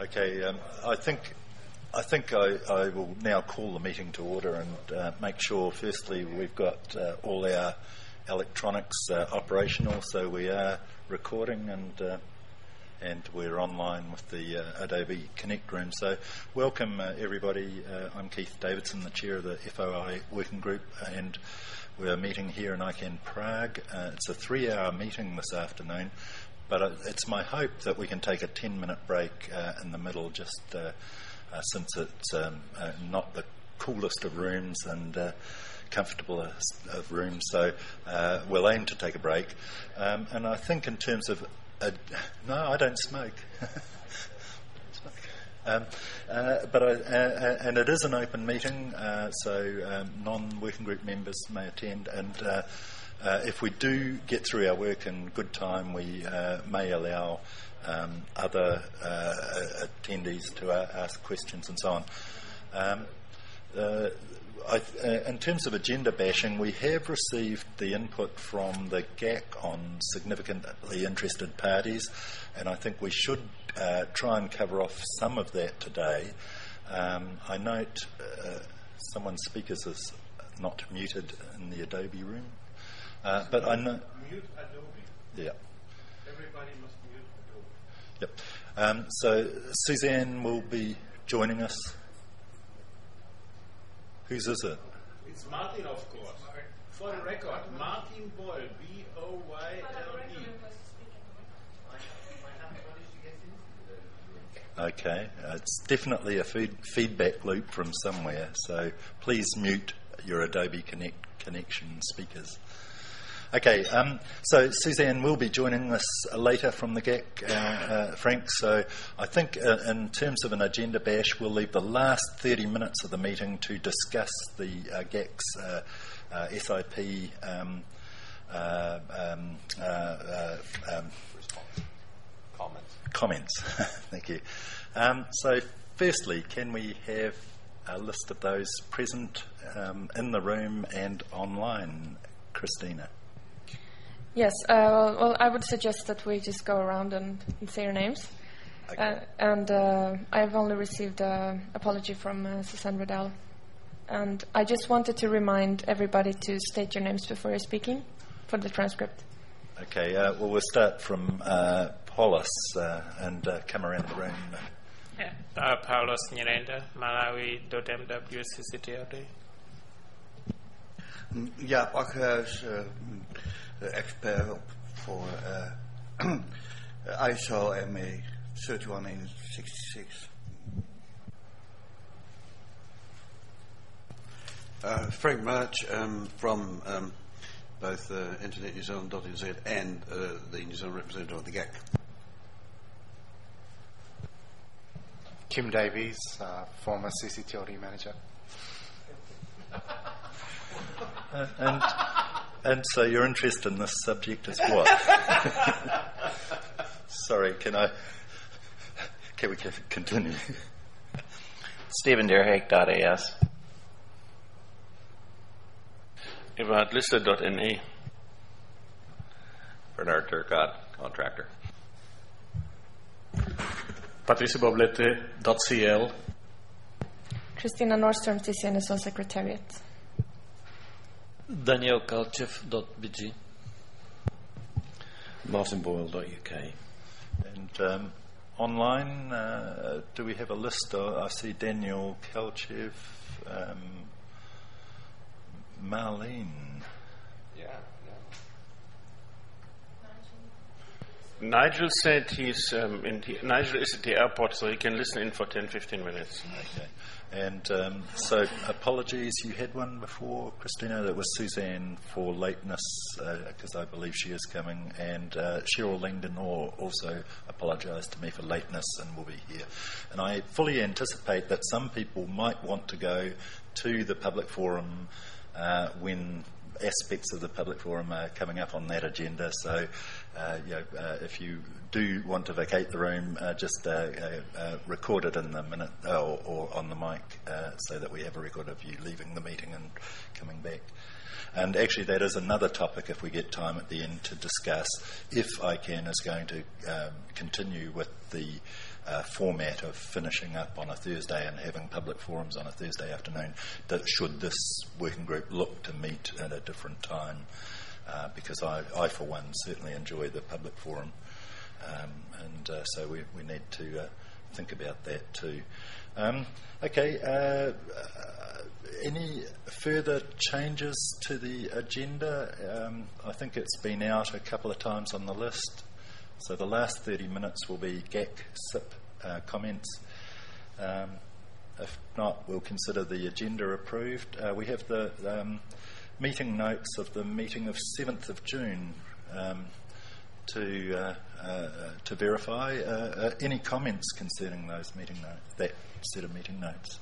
Okay, I think I will now call the meeting to order and make sure, firstly, we've got all our electronics operational, so we are recording and we're online with the Adobe Connect room. So welcome everybody. I'm Keith Davidson, the chair of the FOI working group, and we're meeting here in ICANN Prague. It's a 3-hour meeting this afternoon, but it's my hope that we can take a 10-minute break in the middle, just since it's not the coolest of rooms and comfortable of rooms. So we'll aim to take a break. And I think in terms of... no, I don't smoke. And it is an open meeting, so non-working group members may attend, and if we do get through our work in good time, we may allow other attendees to ask questions and so on. In terms of agenda bashing, we have received the input from the GAC on significantly interested parties, and I think we should try and cover off some of that today. I note someone's speakers is not muted in the Adobe room, but I know... Mute Adobe. Yeah. Everybody must mute Adobe. Yep. So Suzanne will be joining us. Whose is it? It's Martin, of course. For the record, Martin Boyle, B-O-Y-L-E. Okay, it's definitely a feedback loop from somewhere, so please mute your Adobe connection speakers. Okay, so Suzanne will be joining us later from the GAC, Frank, so I think in terms of an agenda bash, we'll leave the last 30 minutes of the meeting to discuss the GAC's SIP comments. Thank you. So firstly, can we have a list of those present in the room and online? Christina. Yes, well, I would suggest that we just go around and say your names. Okay. I've only received an apology from Susanne Riddell. And I just wanted to remind everybody to state your names before you're speaking for the transcript. Okay, well, we'll start from Paulus and come around the room. Paulus Nyirenda, Malawi.mwcctld. Ja, Achhuis, expert voor ISO ME 31866. Frank March from both Internet New Zealand.nz and the New Zealand representative of the GAC. Kim Davies, former CCTLD manager. And so your interest in this subject is what? Sorry, can we continue? Stephen Derhake.as. Eberhardliste.ne. Bernard Turcott, contractor. Patricia Boblete.cl. Christina Nordström, TCNSO Secretariat. Daniel Kalchev.bg. martinboyle.uk. And online, do we have a list? I see Daniel Kalchev, Marlene. Yeah. Nigel said Nigel is at the airport, so he can listen in for 10-15 minutes. Okay. And so apologies, you had one before, Christina, that was Suzanne for lateness, because I believe she is coming, and Cheryl Langdon also apologised to me for lateness and will be here. And I fully anticipate that some people might want to go to the public forum when aspects of the public forum are coming up on that agenda, so if you do want to vacate the room, just record it in the minute or on the mic, so that we have a record of you leaving the meeting and coming back. And actually that is another topic, if we get time at the end, to discuss if ICANN is going to continue with the format of finishing up on a Thursday and having public forums on a Thursday afternoon, that should this working group look to meet at a different time, because I for one certainly enjoy the public forum, and so we need to think about that too. Any further changes to the agenda? I think it's been out a couple of times on the list. So the last 30 minutes will be GAC SIP comments. If not, we'll consider the agenda approved. We have the meeting notes of the meeting of 7th of June to verify. Any comments concerning those meeting notes, that set of meeting notes?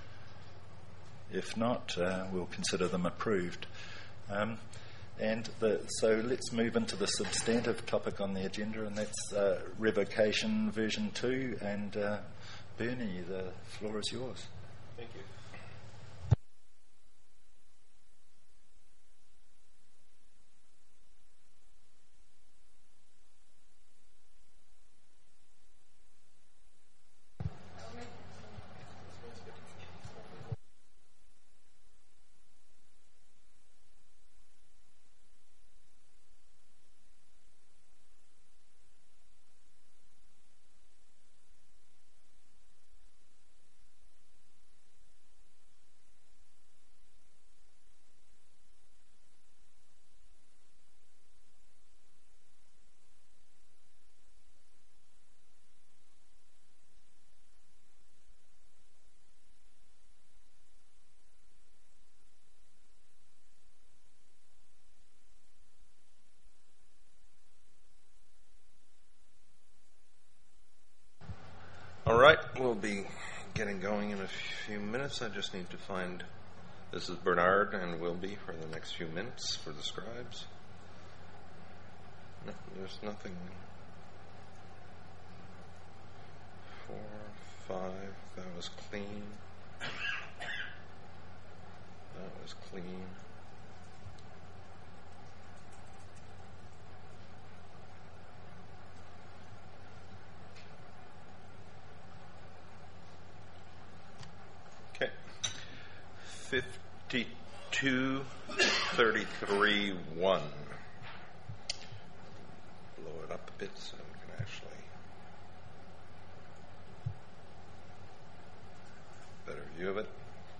If not, we'll consider them approved. So let's move into the substantive topic on the agenda, and that's revocation version 2. And Bernie, the floor is yours. Thank you. All right, we'll be getting going in a few minutes. I just need to find, this is Bernard and will be for the next few minutes for the scribes. No, there's nothing. 4, 5, that was clean. That was clean. Okay. 5233-1. Blow it up a bit so we can actually better view of it.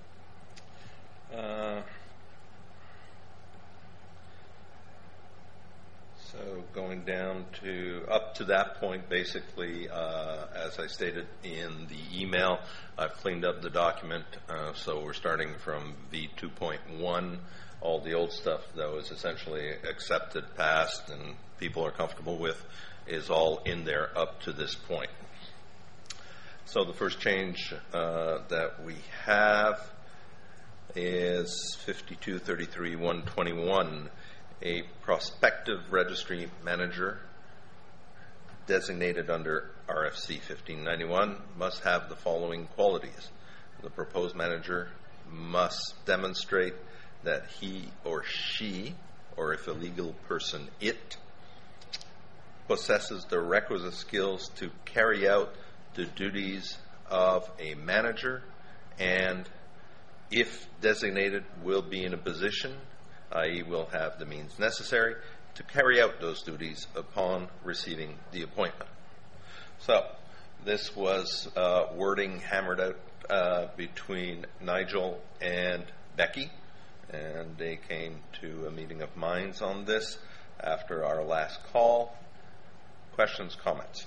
So going down to up to that point, basically, as I stated in the email, I've cleaned up the document. So we're starting from V2.1. All the old stuff that was essentially accepted, passed, and people are comfortable with is all in there up to this point. So the first change that we have is 5233-121. A prospective registry manager designated under RFC 1591 must have the following qualities. The proposed manager must demonstrate that he or she, or if a legal person, it, possesses the requisite skills to carry out the duties of a manager, and if designated, will be in a position, i.e. will have the means necessary to carry out those duties upon receiving the appointment. So this was wording hammered out between Nigel and Becky, and they came to a meeting of minds on this after our last call. Questions, comments?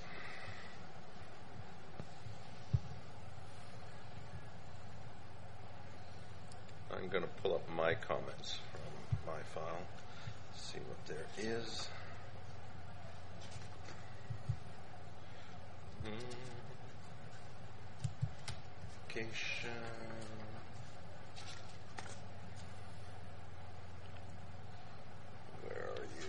I'm going to pull up my comments from my file, see what there is. Application. Where are you?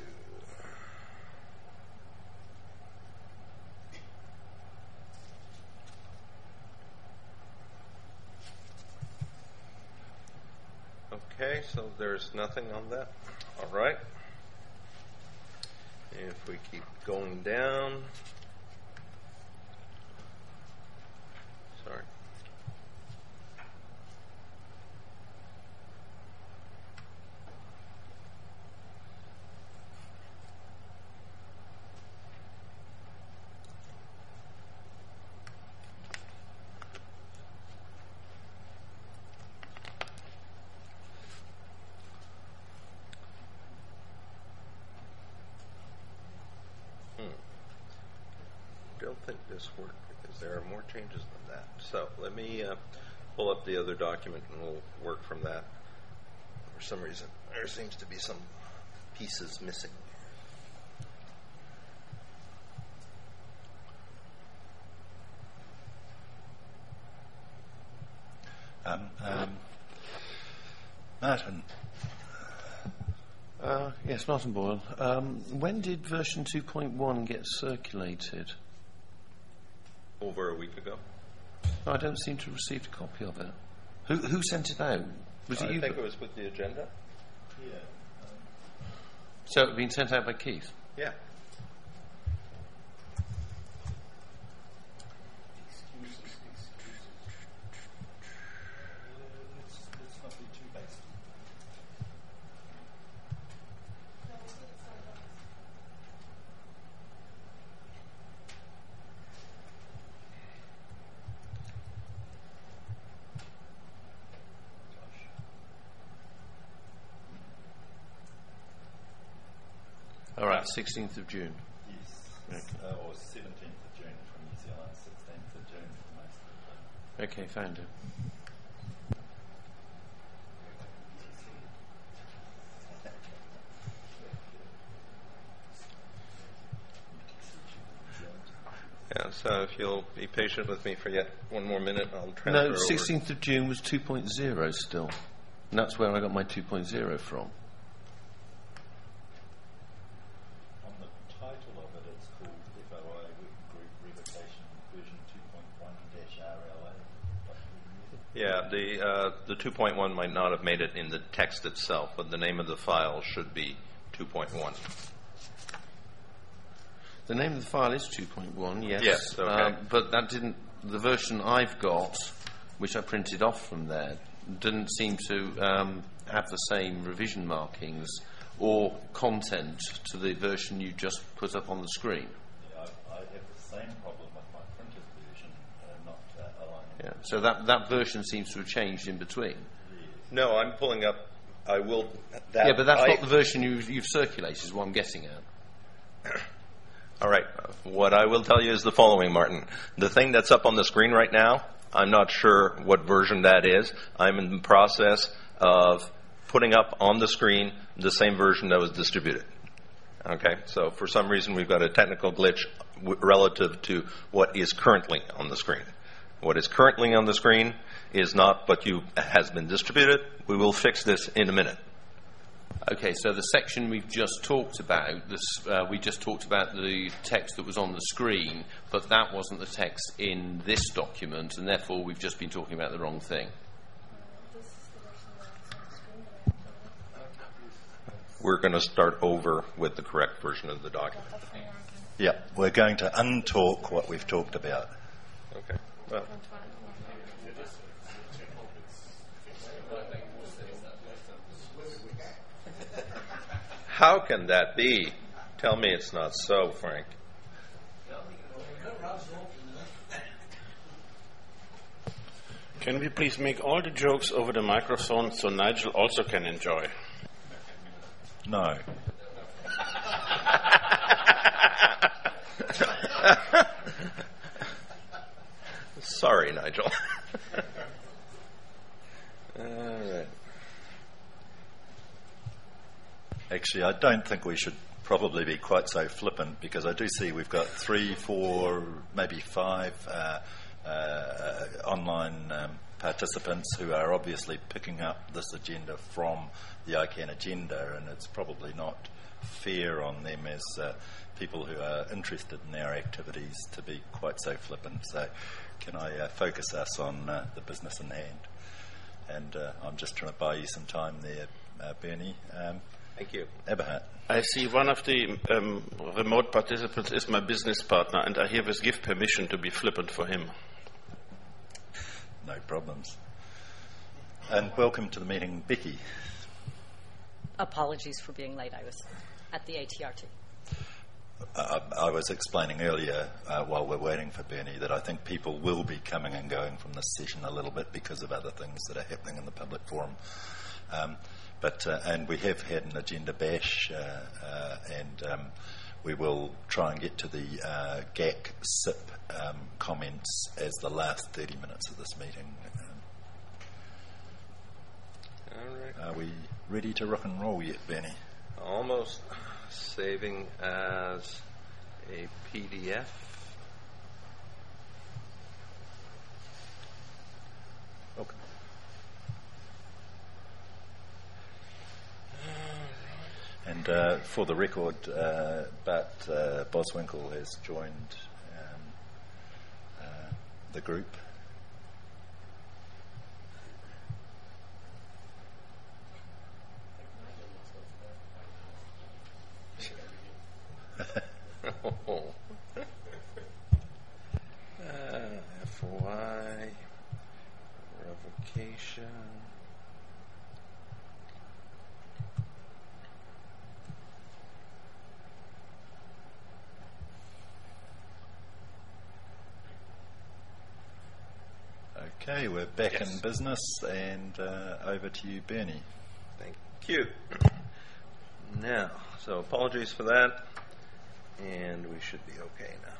Okay, so there's nothing on that. All right. If we keep going down, Sorry. I don't think this worked because there are more changes than that. So let me pull up the other document and we'll work from that. For some reason, there seems to be some pieces missing. Martin. Yes, Martin Boyle. When did version 2.1 get circulated? Over a week ago. I don't seem to have received a copy of it. Who sent it out? Was it you? I think it was with the agenda. Yeah. So it had been sent out by Keith? Yeah. Let's not be too hasty. All right, 16th of June. Yes. Or 17th of June from New Zealand, 16th of June for most of the Okay, found it. Yeah, so if you'll be patient with me for yet one more minute, I'll transfer No, over. 16th of June was 2.0 still. And that's where I got my 2.0 from. On the title of it, it's called FOI Working Group Revocation version 2.1-RLA. Yeah, the 2.1 might not have made it in the text itself, but the name of the file should be 2.1. The name of the file is 2.1, yes. Yes, okay. But that didn't. The version I've got, which I printed off from there, didn't seem to have the same revision markings or content to the version you just put up on the screen. Yeah, I have the same problem with my printed version, not aligning. Yeah. So that version seems to have changed in between. No, I'm pulling up. I will. Yeah, but that's not the version you've circulated, is what I'm getting at. All right. What I will tell you is the following, Martin. The thing that's up on the screen right now, I'm not sure what version that is. I'm in the process of putting up on the screen the same version that was distributed. Okay? So for some reason, we've got a technical glitch relative to what is currently on the screen. What is currently on the screen is not what has been distributed. We will fix this in a minute. Okay, so the section we've just talked about, we just talked about the text that was on the screen, but that wasn't the text in this document, and therefore we've just been talking about the wrong thing. We're going to start over with the correct version of the document. Yeah, we're going to untalk what we've talked about. Okay. Well. How can that be? Tell me it's not so, Frank. Can we please make all the jokes over the microphone so Nigel also can enjoy? No. Sorry, Nigel. All right. Actually, I don't think we should probably be quite so flippant, because I do see we've got 3, 4, maybe 5 online participants who are obviously picking up this agenda from the ICANN agenda, and it's probably not fair on them as people who are interested in our activities to be quite so flippant. So can I focus us on the business in hand? And I'm just trying to buy you some time there, Bernie. Thank you. Eberhard. I see one of the remote participants is my business partner, and I herewith give permission to be flippant for him. no problems. And welcome to the meeting, Becky. Apologies for being late. I was at the ATRT. I was explaining earlier, while we're waiting for Bernie, that I think people will be coming and going from this session a little bit because of other things that are happening in the public forum. And we have had an agenda bash, and we will try and get to the GAC SIP comments as the last 30 minutes of this meeting. All right. Are we ready to rock and roll yet, Bernie? Almost. Saving as a PDF. Okay. And for the record, Bart Boswinkle has joined the group. FY revocation. Okay, we're back in business, and over to you, Bernie. Thank you. Now, so apologies for that, and we should be okay now.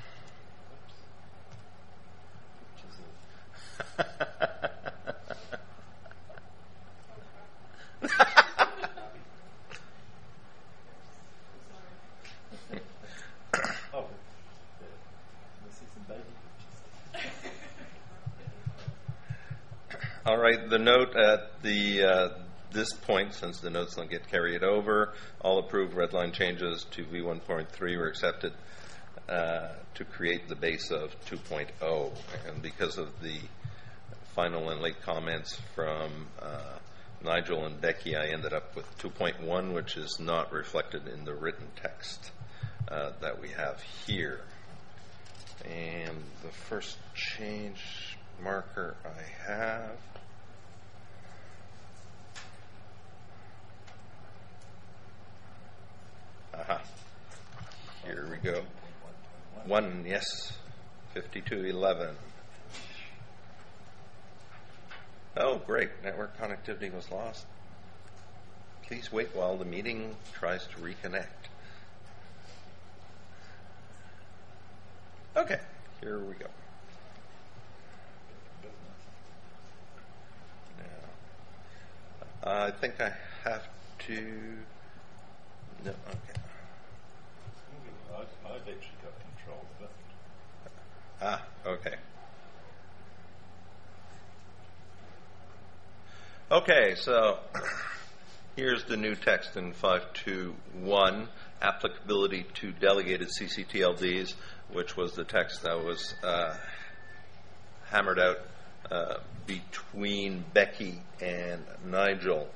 All right, the note at this point, since the notes don't get carried over, all approved redline changes to V1.3 were accepted to create the base of 2.0. And because of the final and late comments from Nigel and Becky, I ended up with 2.1, which is not reflected in the written text that we have here. And the first change marker I have here we go. 1, yes. 5211. Oh, great. Network connectivity was lost. Please wait while the meeting tries to reconnect. Okay, here we go. Now, I think I have to... No, okay. I've actually got control of it. Okay. Okay, so here's the new text in 521, applicability to delegated CCTLDs, which was the text that was hammered out between Becky and Nigel.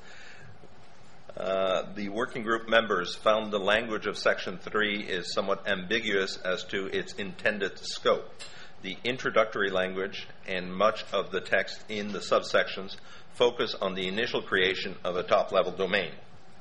The working group members found the language of Section 3 is somewhat ambiguous as to its intended scope. The introductory language and much of the text in the subsections focus on the initial creation of a top-level domain,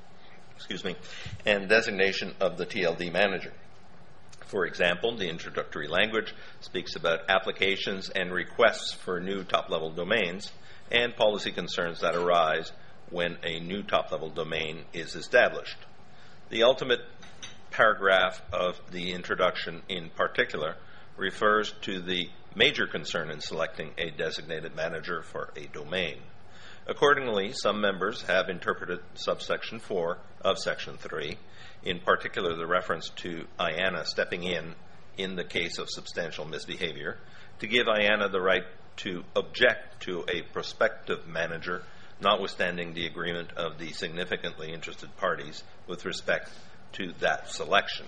and designation of the TLD manager. For example, the introductory language speaks about applications and requests for new top-level domains and policy concerns that arise when a new top-level domain is established. The ultimate paragraph of the introduction in particular refers to the major concern in selecting a designated manager for a domain. Accordingly, some members have interpreted subsection 4 of section 3, in particular the reference to IANA stepping in the case of substantial misbehavior, to give IANA the right to object to a prospective manager notwithstanding the agreement of the significantly interested parties with respect to that selection.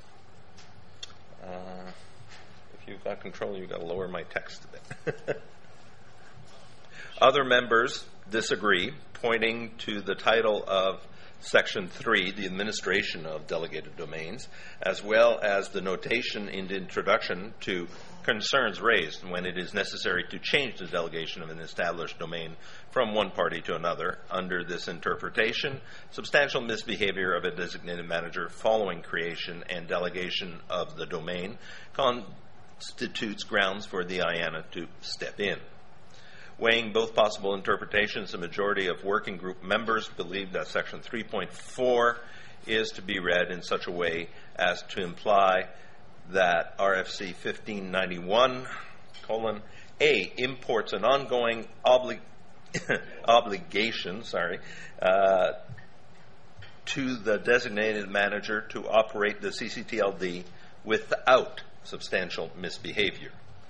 If you've got control, you've got to lower my text a bit. Other members disagree, pointing to the title of Section 3, the administration of delegated domains, as well as the notation in the introduction to concerns raised when it is necessary to change the delegation of an established domain from one party to another. Under this interpretation, substantial misbehavior of a designated manager following creation and delegation of the domain constitutes grounds for the IANA to step in. Weighing both possible interpretations, the majority of working group members believe that Section 3.4 is to be read in such a way as to imply that RFC 1591:A imports an ongoing obligation to the designated manager to operate the CCTLD without substantial misbehavior.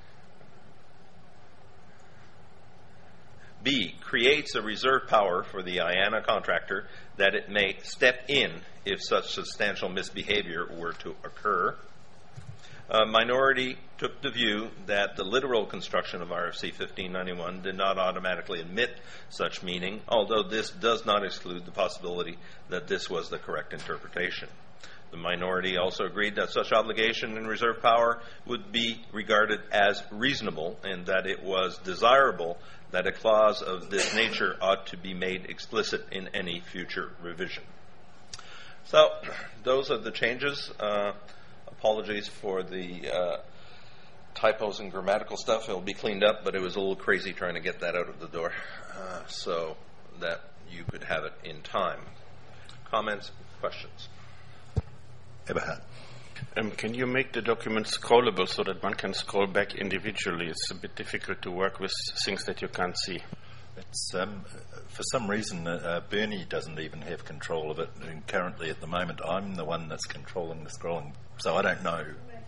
B, creates a reserve power for the IANA contractor that it may step in if such substantial misbehavior were to occur. A minority took the view that the literal construction of RFC 1591 did not automatically admit such meaning, although this does not exclude the possibility that this was the correct interpretation. The minority also agreed that such obligation and reserve power would be regarded as reasonable and that it was desirable that a clause of this nature ought to be made explicit in any future revision. So, those are the changes. Apologies for the typos and grammatical stuff. It'll be cleaned up, but it was a little crazy trying to get that out of the door so that you could have it in time. Comments, questions? Eberhard. Can you make the document scrollable so that one can scroll back individually? It's a bit difficult to work with things that you can't see. It's for some reason Bernie doesn't even have control of it, and currently at the moment I'm the one that's controlling the scrolling, so I don't know.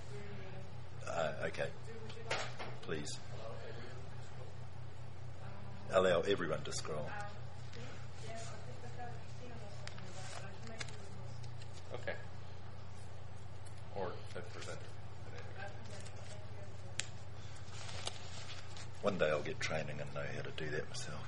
Okay, please allow everyone to scroll. Okay. Or a presenter. One day I'll get training and know how to do that myself.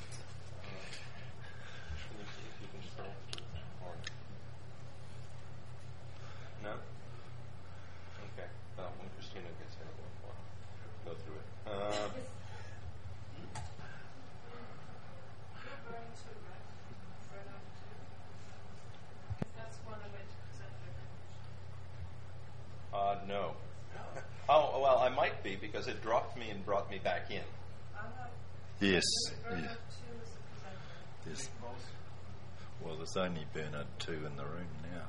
No? Okay. Well, when Christina gets here, we'll go through it. No. Oh, well, I might be because it dropped me and brought me back in. Yes. Yeah. Yes. Well, there's only Bernard 2 in the room now.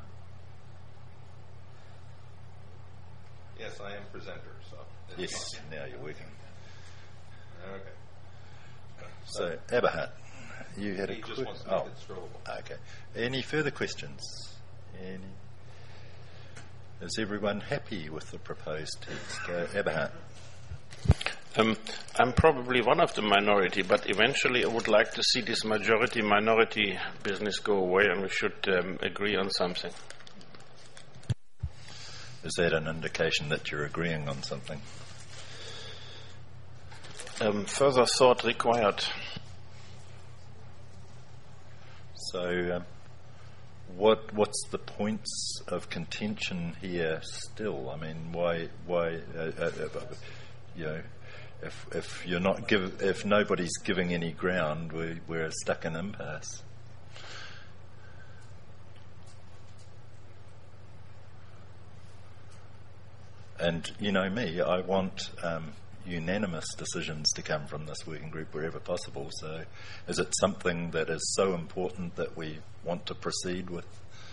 Yes, I am presenter, so. Yes, now you're working. Okay. So, Eberhard, you had he a just wants to make it scrollable. Okay. Any further questions? Is everyone happy with the proposed text? Eberhard. I'm probably one of the minority, but eventually I would like to see this majority-minority business go away, and we should agree on something. Is that an indication that you're agreeing on something? Further thought required. So, what's the points of contention here still? I mean, why you know, if you're not if nobody's giving any ground, we're stuck in impasse. And you know me, I want unanimous decisions to come from this working group wherever possible. So is it something that is so important that we want to proceed with?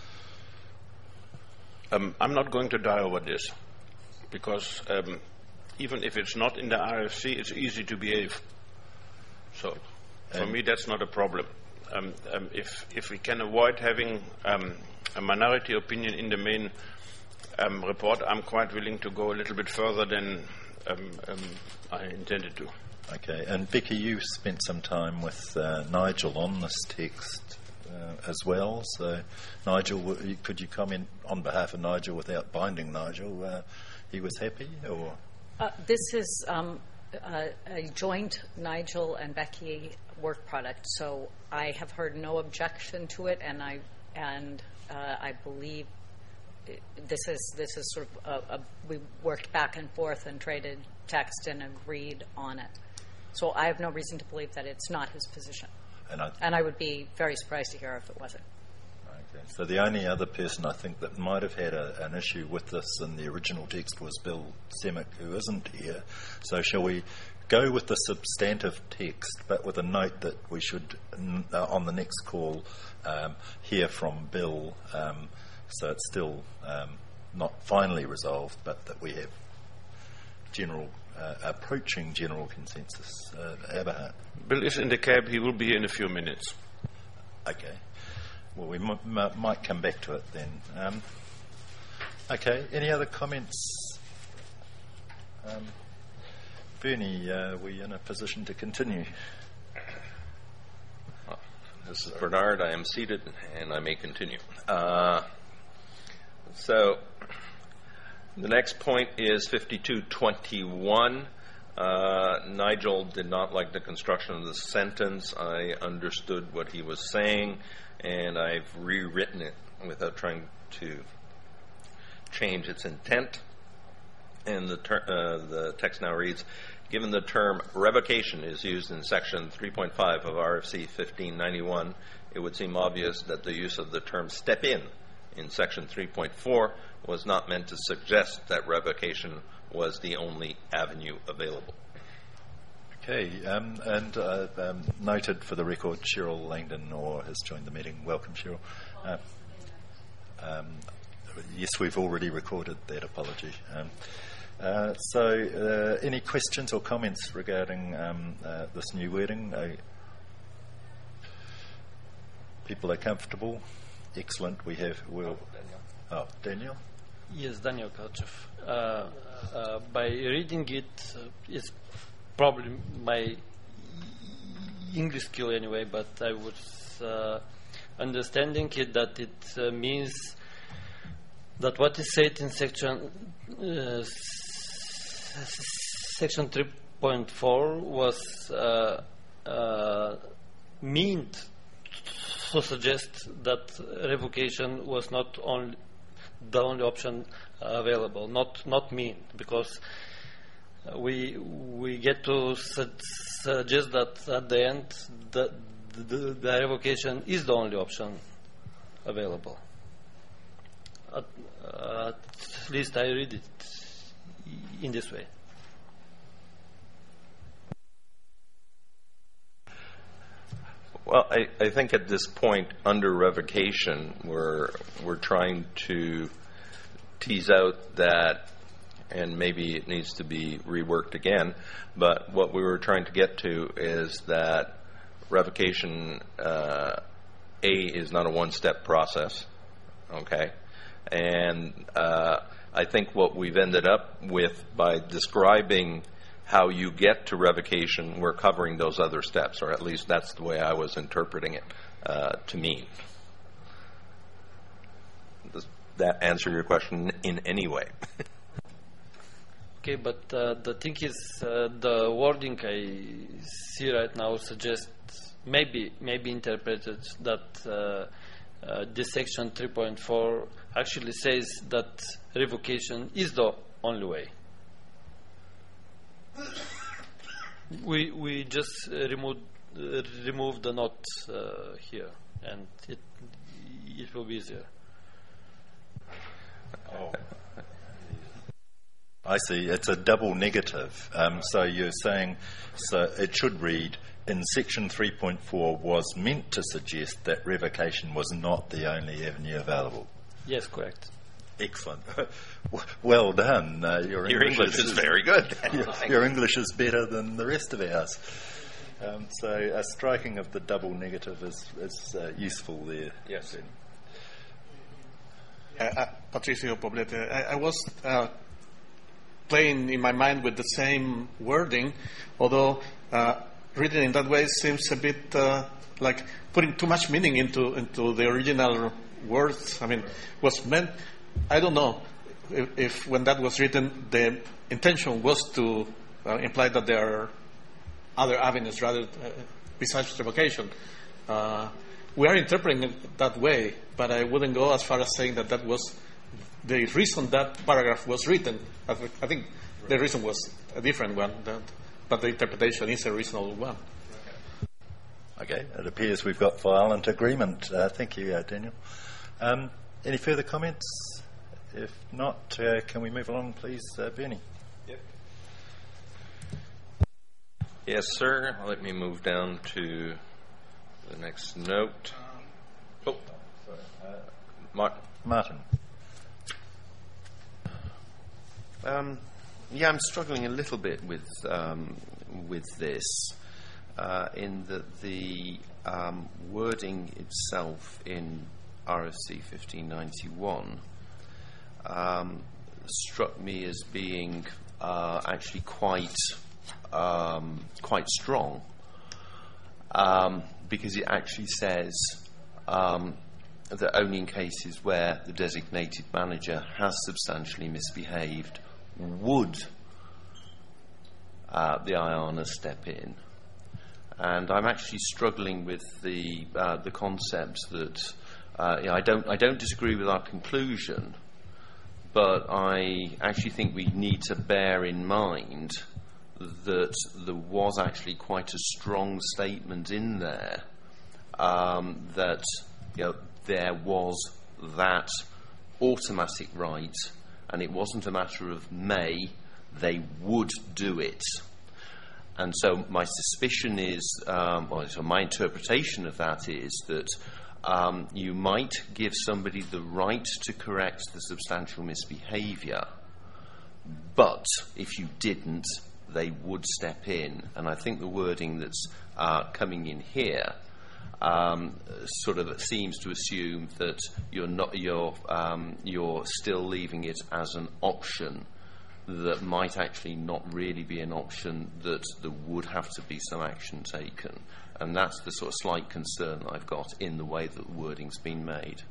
I'm not going to die over this, because even if it's not in the RFC, it's easy to behave. So for me, that's not a problem. If we can avoid having a minority opinion in the main report, I'm quite willing to go a little bit further than I intended to. Okay, and Becky, you spent some time with Nigel on this text as well. So, Nigel, could you comment on behalf of Nigel without binding Nigel? He was happy, or? This is a joint Nigel and Becky work product, so I have heard no objection to it, and I and I believe this is sort of we worked back and forth and traded text and agreed on it. So I have no reason to believe that it's not his position. And I would be very surprised to hear if it wasn't. Okay. So the only other person I think that might have had an issue with this in the original text was Bill Semick, who isn't here. So shall we go with the substantive text, but with a note that we should, on the next call, hear from Bill, so it's still not finally resolved, but that we have approaching general consensus. Eberhard. Bill is in the cab. He will be here in a few minutes. Okay. Well, we might come back to it then. Okay. Any other comments? Bernie, are we in a position to continue? This is Bernard. I am seated, and I may continue. So the next point is 5221. Nigel did not like the construction of the sentence. I understood what he was saying, and I've rewritten it without trying to change its intent. And the text now reads, given the term revocation is used in section 3.5 of RFC 1591, it would seem obvious that the use of the term step in section 3.4 was not meant to suggest that revocation was the only avenue available. Okay, and noted for the record, Cheryl Langdon has joined the meeting. Welcome, Cheryl. Yes, we've already recorded that apology. So, any questions or comments regarding this new wording? People are comfortable? Excellent. We have Daniel. Yes, Daniel Kalchev. By reading it, it's probably my English skill anyway, but I was understanding it that it means that what is said in section 3.4 was meant to suggest that revocation was not only the only option available, not mean, because we get to suggest that at the end the revocation is the only option available. At least I read it in this way. Well, I think at this point, under revocation, we're trying to tease out that, and maybe it needs to be reworked again, but what we were trying to get to is that revocation, A, is not a one-step process, okay? And I think what we've ended up with by describing how you get to revocation, we're covering those other steps, or at least that's the way I was interpreting it to mean. Does that answer your question in any way? Okay, but the thing is, the wording I see right now suggests maybe interpreted that this section 3.4 actually says that revocation is the only way. We just remove the note here, and it will be easier. Oh. I see. It's a double negative. So you're saying, so it should read, in section 3.4 was meant to suggest that revocation was not the only avenue available. Yes, correct. Excellent. Well done. Your English is very good. Your English is better than the rest of ours. So a striking of the double negative is useful there. Yes. Patricio Poblete. I was playing in my mind with the same wording, although written in that way seems a bit like putting too much meaning into the original words. I mean, was meant, I don't know if when that was written, the intention was to imply that there are other avenues rather besides revocation. we are interpreting it that way, but I wouldn't go as far as saying that that was the reason that paragraph was written. I think the reason was a different one, but the interpretation is a reasonable one. Okay, it appears we've got violent agreement. Thank you, Daniel. Any further comments? If not, can we move along, please, Bernie? Yep. Yes, sir. Let me move down to the next note. Martin. Yeah, I'm struggling a little bit with this, in that the wording itself in RFC 1591 struck me as being actually quite strong, because it actually says that only in cases where the designated manager has substantially misbehaved would the IANA step in. And I'm actually struggling with the concept that I don't disagree with our conclusion, but I actually think we need to bear in mind that there was actually quite a strong statement in there that there was that automatic right, and it wasn't a matter of may, they would do it. And so my suspicion is, so my interpretation of that is that you might give somebody the right to correct the substantial misbehaviour, but if you didn't, they would step in. And I think the wording that's coming in here sort of seems to assume that you're still leaving it as an option that might actually not really be an option, that there would have to be some action taken. And that's the sort of slight concern I've got in the way that the wording's been made.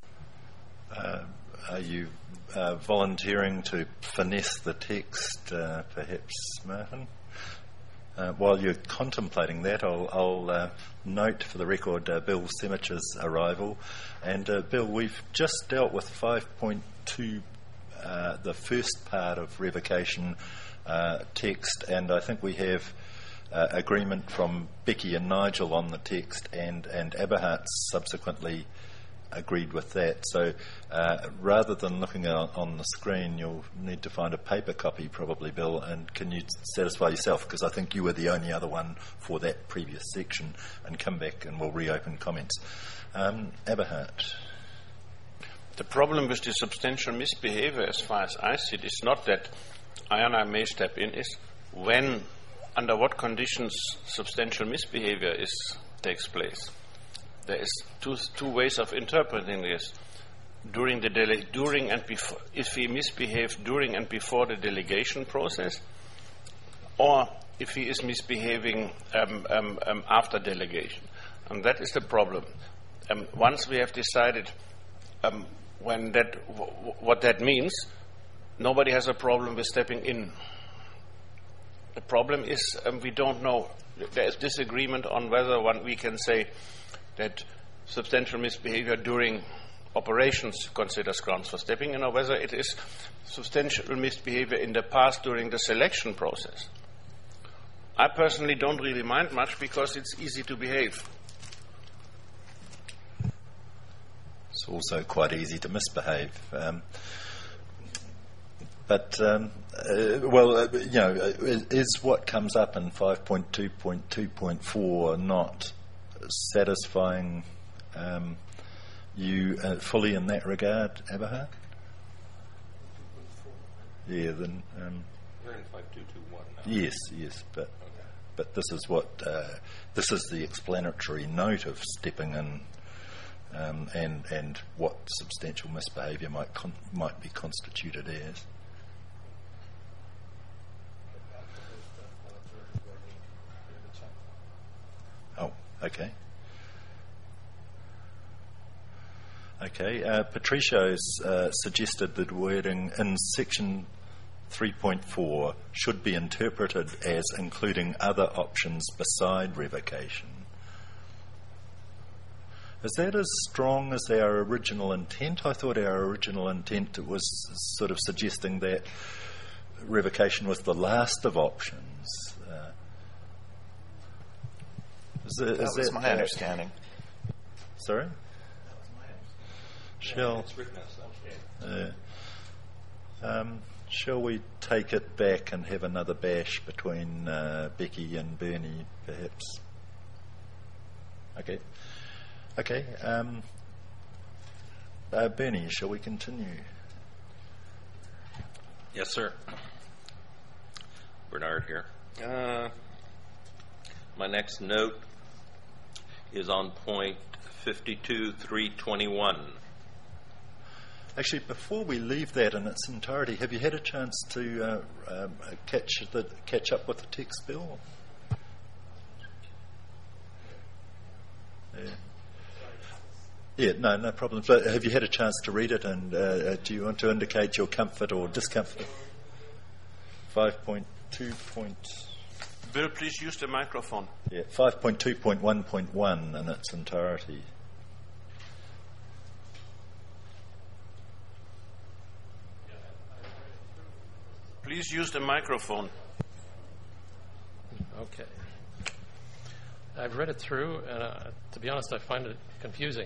Are you volunteering to finesse the text, perhaps, Martin? While you're contemplating that, I'll note for the record Bill Semich's arrival. And Bill, we've just dealt with 5.2, the first part of revocation text, and I think we have agreement from Becky and Nigel on the text, and Aberhart subsequently agreed with that. So rather than looking on the screen, you'll need to find a paper copy probably, Bill, and can you satisfy yourself, because I think you were the only other one for that previous section, and come back and we'll reopen comments. Aberhart. The problem with the substantial misbehavior, as far as I see it, is not that IANA may step in, is when, under what conditions substantial misbehavior takes place. There is two ways of interpreting this. During and before, if he misbehaved during and before the delegation process, or if he is misbehaving after delegation. And that is the problem. Once we have decided what that means, nobody has a problem with stepping in. The problem is we don't know. There is disagreement on whether we can say that substantial misbehavior during operations considers grounds for stepping in, or whether it is substantial misbehavior in the past during the selection process. I personally don't really mind much because it's easy to behave. It's also quite easy to misbehave. Is what comes up in 5.2.2.4 not satisfying you fully in that regard, Aberhart? Yeah, then. You're in 5221 now. Yes, but this is this is the explanatory note of stepping in, and what substantial misbehaviour might be constituted as. Oh, okay. Patricio's suggested that wording in section 3.4 should be interpreted as including other options beside revocation. Is that as strong as our original intent? I thought our original intent was sort of suggesting that revocation was the last of options. That was my understanding. Sorry? Shall we take it back and have another bash between Becky and Bernie, perhaps? Okay. Bernie, shall we continue? Yes, sir. Bernard here. My next note is on point 52.321. Actually, before we leave that in its entirety, have you had a chance to catch up with the text, Bill? Yeah, no problem. So have you had a chance to read it, and do you want to indicate your comfort or discomfort? 5.2. Bill, please use the microphone. Yeah, 5.2.1.1 in its entirety. Please use the microphone. Okay. I've read it through, and to be honest, I find it confusing.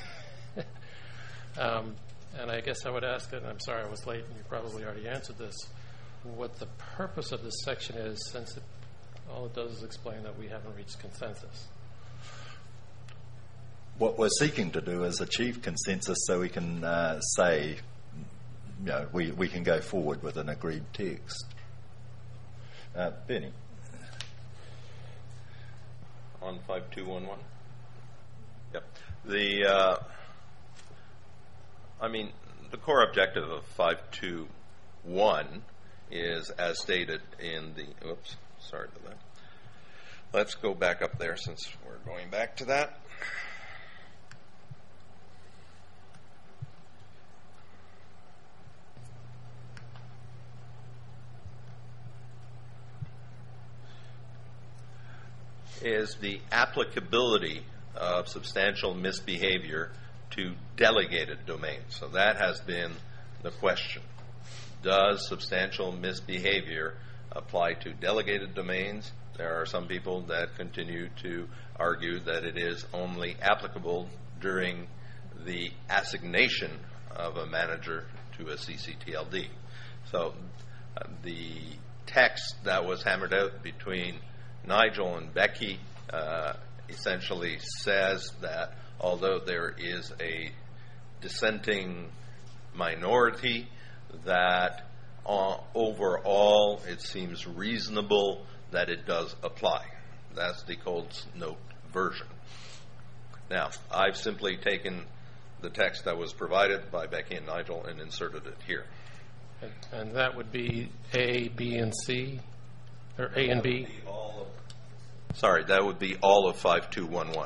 And I guess I would ask it, and I'm sorry I was late, and you probably already answered this, what the purpose of this section is, since all it does is explain that we haven't reached consensus. What we're seeking to do is achieve consensus so we can say, we can go forward with an agreed text. Bernie. On 5211? Yep. The core objective of 521 is as stated in the, sorry about that. Let's go back up there since we're going back to that. Is the applicability of substantial misbehavior to delegated domains. So that has been the question. Does substantial misbehavior apply to delegated domains? There are some people that continue to argue that it is only applicable during the assignation of a manager to a CCTLD. So the text that was hammered out between Nigel and Becky essentially says that although there is a dissenting minority, that overall it seems reasonable that it does apply. That's the Coles Note version. Now, I've simply taken the text that was provided by Becky and Nigel and inserted it here. And that would be A, B, and C? Or A and B? Sorry, that would be all of 5211.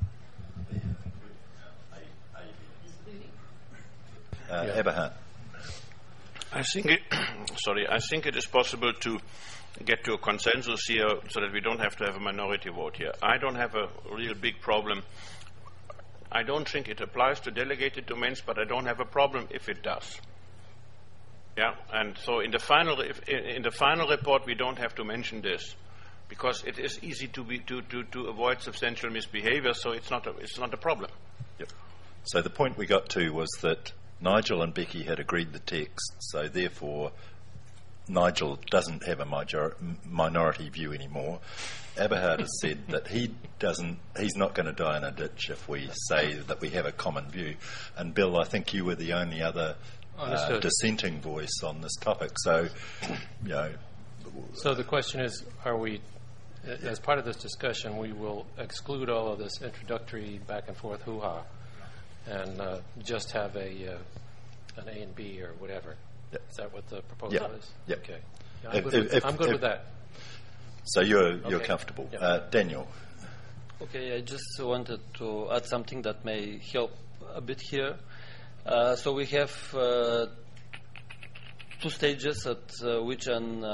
Eberhard. I think it is possible to get to a consensus here so that we don't have to have a minority vote here. I don't have a real big problem. I don't think it applies to delegated domains, but I don't have a problem if it does. Yeah, and so in the final report we don't have to mention this, because it is easy to avoid substantial misbehavior. So it's not a problem. Yep. So the point we got to was that Nigel and Becky had agreed the text, so therefore Nigel doesn't have a minority view anymore. Eberhard has said that he's not going to die in a ditch if we say that we have a common view. And Bill, I think you were the only other dissenting voice on this topic. So, So the question is, are we, as part of this discussion, we will exclude all of this introductory back and forth hoo-ha and just have an A and B or whatever. Yep. Is that what the proposal is? Yep. Okay. I'm good with that. So you're comfortable. Yep. Daniel. Okay, I just wanted to add something that may help a bit here. So we have two stages at which an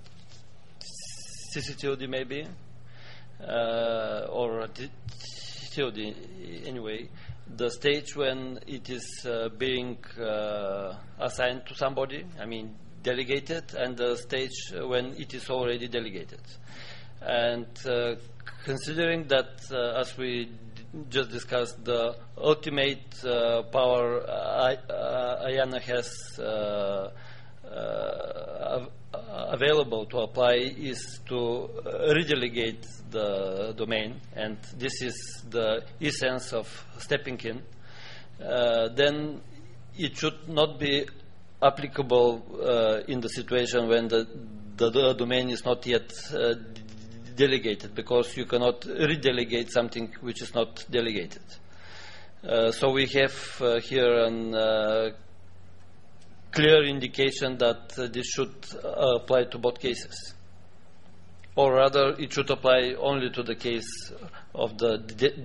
CCTOD may be, or a TOD anyway, the stage when it is being assigned to somebody, I mean delegated, and the stage when it is already delegated. And considering that, as we just discussed, the ultimate power IANA has available to apply is to redelegate the domain, and this is the essence of stepping in. Then it should not be applicable in the situation when the domain is not yet delegated, because you cannot redelegate something which is not delegated. So we have here a clear indication that this should apply to both cases. Or rather, it should apply only to the case of the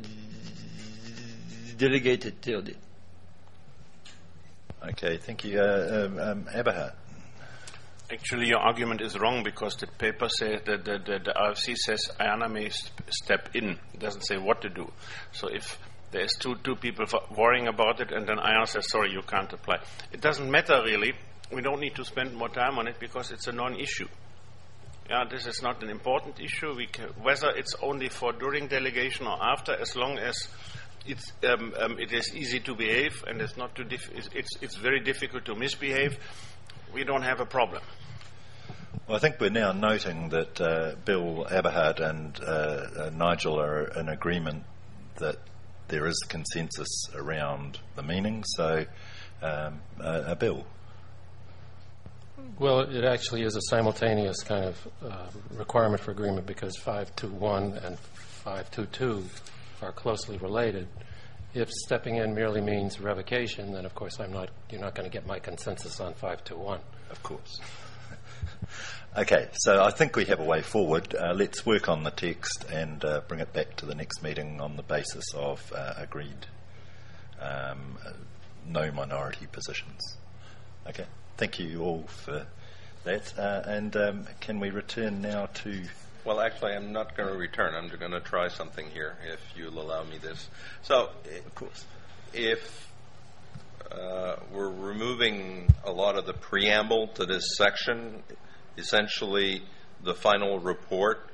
delegated TOD. Okay, thank you. Eberhard. Actually, your argument is wrong, because the paper says that the RFC says IANA may step in. It doesn't say what to do. So if there's two people worrying about it, and then IANA says, sorry, you can't apply. It doesn't matter, really. We don't need to spend more time on it, because it's a non-issue. Yeah, this is not an important issue. Whether it's only for during delegation or after, as long as it is easy to behave and it's not too it's very difficult to misbehave, we don't have a problem. Well, I think we're now noting that Bill, Eberhard and Nigel are in agreement that there is consensus around the meaning. So, Bill. Well, it actually is a simultaneous kind of requirement for agreement, because 521 and 522 are closely related. If stepping in merely means revocation, then of course you're not going to get my consensus on 521. Of course. Okay, so I think we have a way forward. Let's work on the text and bring it back to the next meeting on the basis of agreed no minority positions. Okay, thank you all for that. And can we return now to... Well, actually, I'm not going to return. I'm going to try something here, if you'll allow me this. So, of course, if we're removing a lot of the preamble to this section, essentially the final report,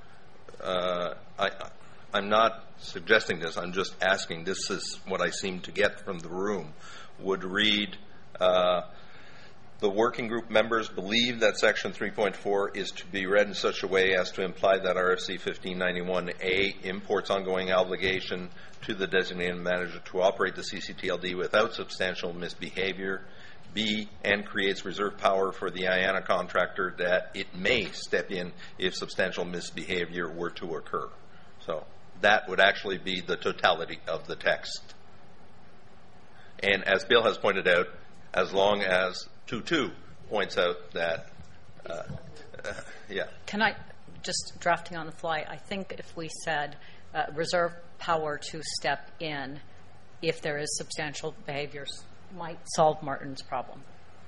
I'm not suggesting this, I'm just asking, this is what I seem to get from the room, would read... the working group members believe that Section 3.4 is to be read in such a way as to imply that RFC 1591A imports ongoing obligation to the designated manager to operate the CCTLD without substantial misbehavior. B, and creates reserve power for the IANA contractor that it may step in if substantial misbehavior were to occur. So that would actually be the totality of the text. And as Bill has pointed out, as long as 2.2 points out that, Can I, just drafting on the fly, I think if we said reserve power to step in if there is substantial behaviors, might solve Martin's problem.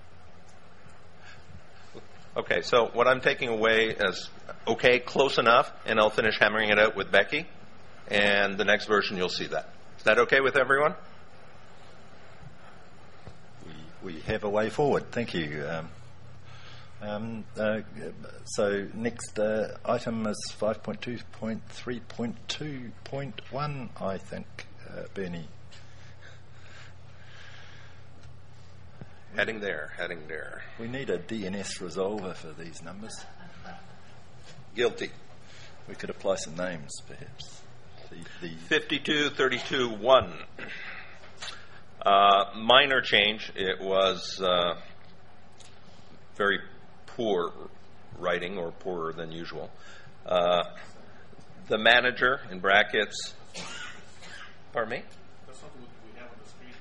Okay, so what I'm taking away is, okay, close enough, and I'll finish hammering it out with Becky, and the next version you'll see that. Is that okay with everyone? We have a way forward. Thank you. So next item is 5.2.3.2.1, I think, Bernie. Heading there. We need a DNS resolver for these numbers. Guilty. We could apply some names, perhaps. 5232.1. Minor change. It was very poor writing, or poorer than usual. The manager, in brackets. Pardon me? That's not what we have on the screen.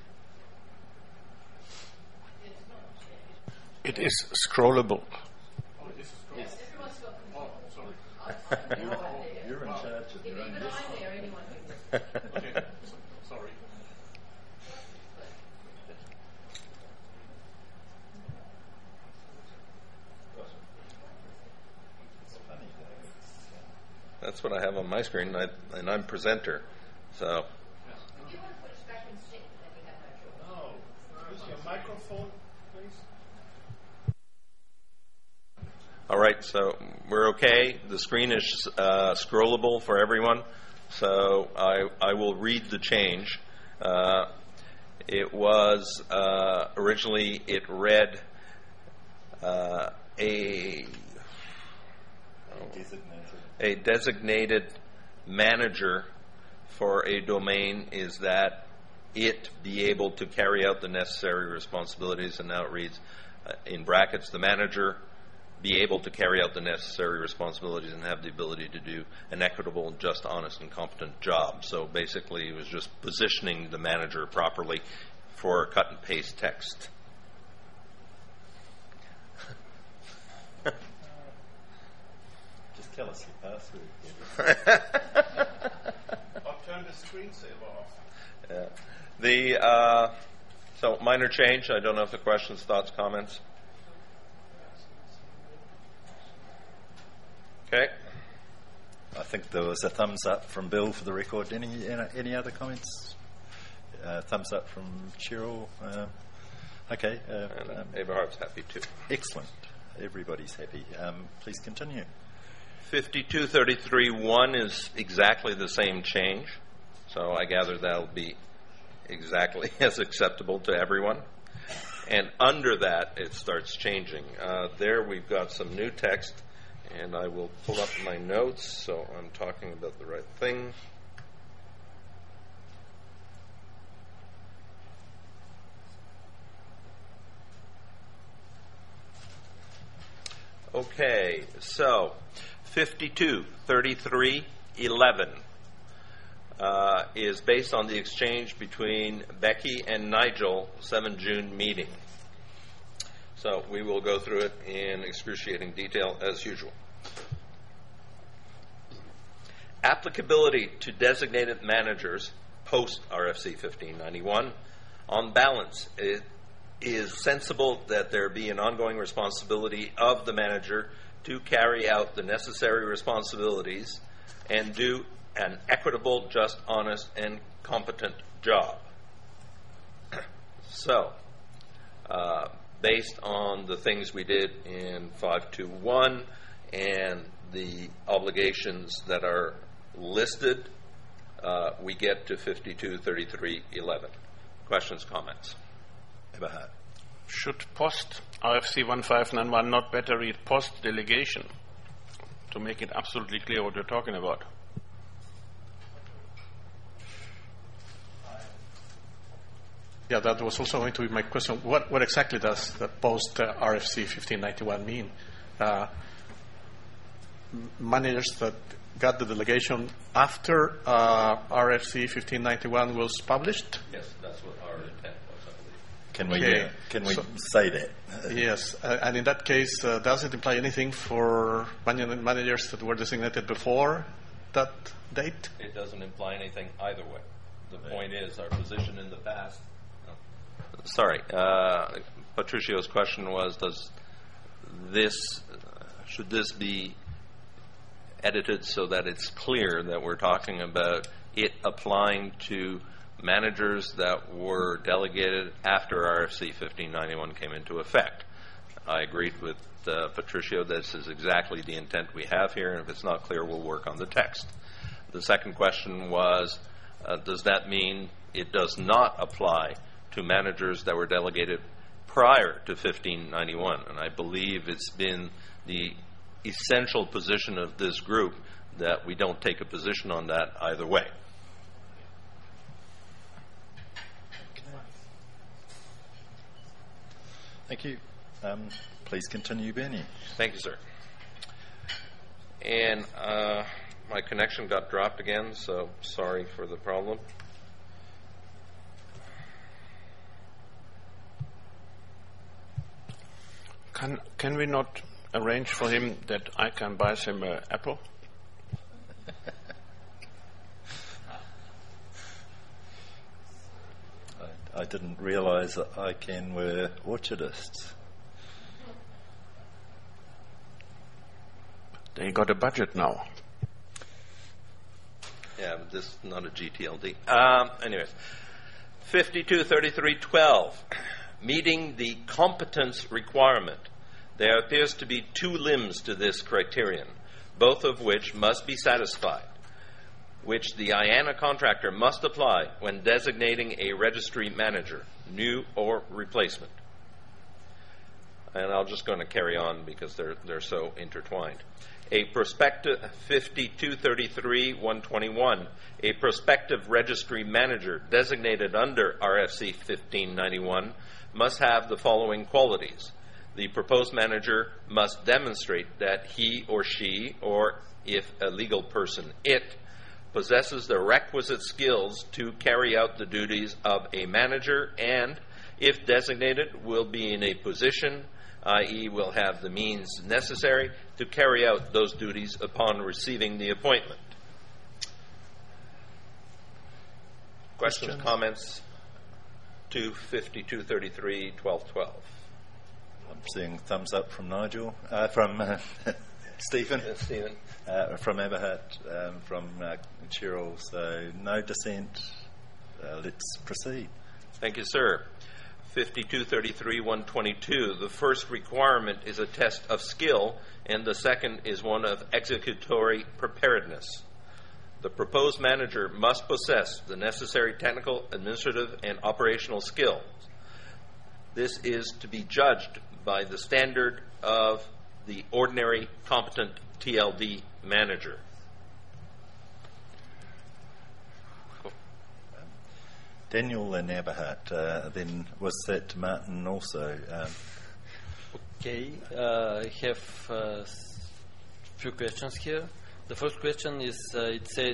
It is scrollable. Oh, it is scrollable. Yes, everyone's welcome. Oh, sorry. You're in charge of your own Even I'm there, anyone can. Okay, sorry. That's what I have on my screen, and I'm presenter. So Microphone, please. All right, so we're okay. The screen is scrollable for everyone. So I will read the change. It was originally it read a designated manager for a domain is that it be able to carry out the necessary responsibilities, and now it reads in brackets, the manager be able to carry out the necessary responsibilities and have the ability to do an equitable, just, honest, and competent job. So basically it was just positioning the manager properly for cut and paste text. Just tell us your password. Or turn the screensaver off. Yeah. So minor change. I don't know if the questions, thoughts, comments. Okay. I think there was a thumbs up from Bill for the record. Any other comments? Thumbs up from Cheryl. Okay. Eberhard's happy too. Excellent. Everybody's happy. Please continue. 5233.1 is exactly the same change. So I gather that'll be exactly as acceptable to everyone. And under that, it starts changing. There we've got some new text. And I will pull up my notes so I'm talking about the right thing. Okay, so 5233.11 is based on the exchange between Becky and Nigel 7 June meeting. So we will go through it in excruciating detail as usual. Applicability to designated managers post RFC 1591. On balance, it is sensible that there be an ongoing responsibility of the manager to carry out the necessary responsibilities and do an equitable, just, honest, and competent job. So, based on the things we did in 521 and the obligations that are listed, we get to 5233.11. Questions, comments? Eberhard. Should post RFC 1591 not better read post delegation to make it absolutely clear what you're talking about? Yeah, that was also going to be my question. What exactly does the post RFC 1591 mean? Managers that got the delegation after RFC 1591 was published? Yes, that's what our intent was, I believe. Can we say that? Yes, and in that case, does it imply anything for managers that were designated before that date? It doesn't imply anything either way. The point is our position in the past. Sorry, Patricio's question was: should this be edited so that it's clear that we're talking about it applying to managers that were delegated after RFC 1591 came into effect? I agreed with Patricio. This is exactly the intent we have here, and if it's not clear, we'll work on the text. The second question was, does that mean it does not apply to managers that were delegated prior to 1591? And I believe it's been the essential position of this group that we don't take a position on that either way. Thank you. Please continue, Bernie. Thank you, sir. And my connection got dropped again, so sorry for the problem. Can we not arrange for him that I can buy him an apple? I didn't realize that ICANN were orchardists. They got a budget now. Yeah, but this is not a GTLD. Anyways, 5233.12. meeting the competence requirement. There appears to be two limbs to this criterion, both of which must be satisfied, which the IANA contractor must apply when designating a registry manager, new or replacement. And I'm just going to carry on because they're so intertwined. A prospective 5233-121, a prospective registry manager designated under RFC 1591 must have the following qualities. The proposed manager must demonstrate that he or she, or if a legal person, it, possesses the requisite skills to carry out the duties of a manager and, if designated, will be in a position, i.e. will have the means necessary to carry out those duties upon receiving the appointment. Questions, comments to 5233-1212? I'm seeing thumbs up from Nigel, from Stephen, from Eberhard, from Cheryl. So no dissent. Let's proceed. Thank you, sir. 5233-122. The first requirement is a test of skill, and the second is one of executory preparedness. The proposed manager must possess the necessary technical, administrative, and operational skills. This is to be judged by the standard of the ordinary competent TLD manager. Daniel and Eberhard, then was that Martin also? Okay, I have a few questions here. The first question is, it says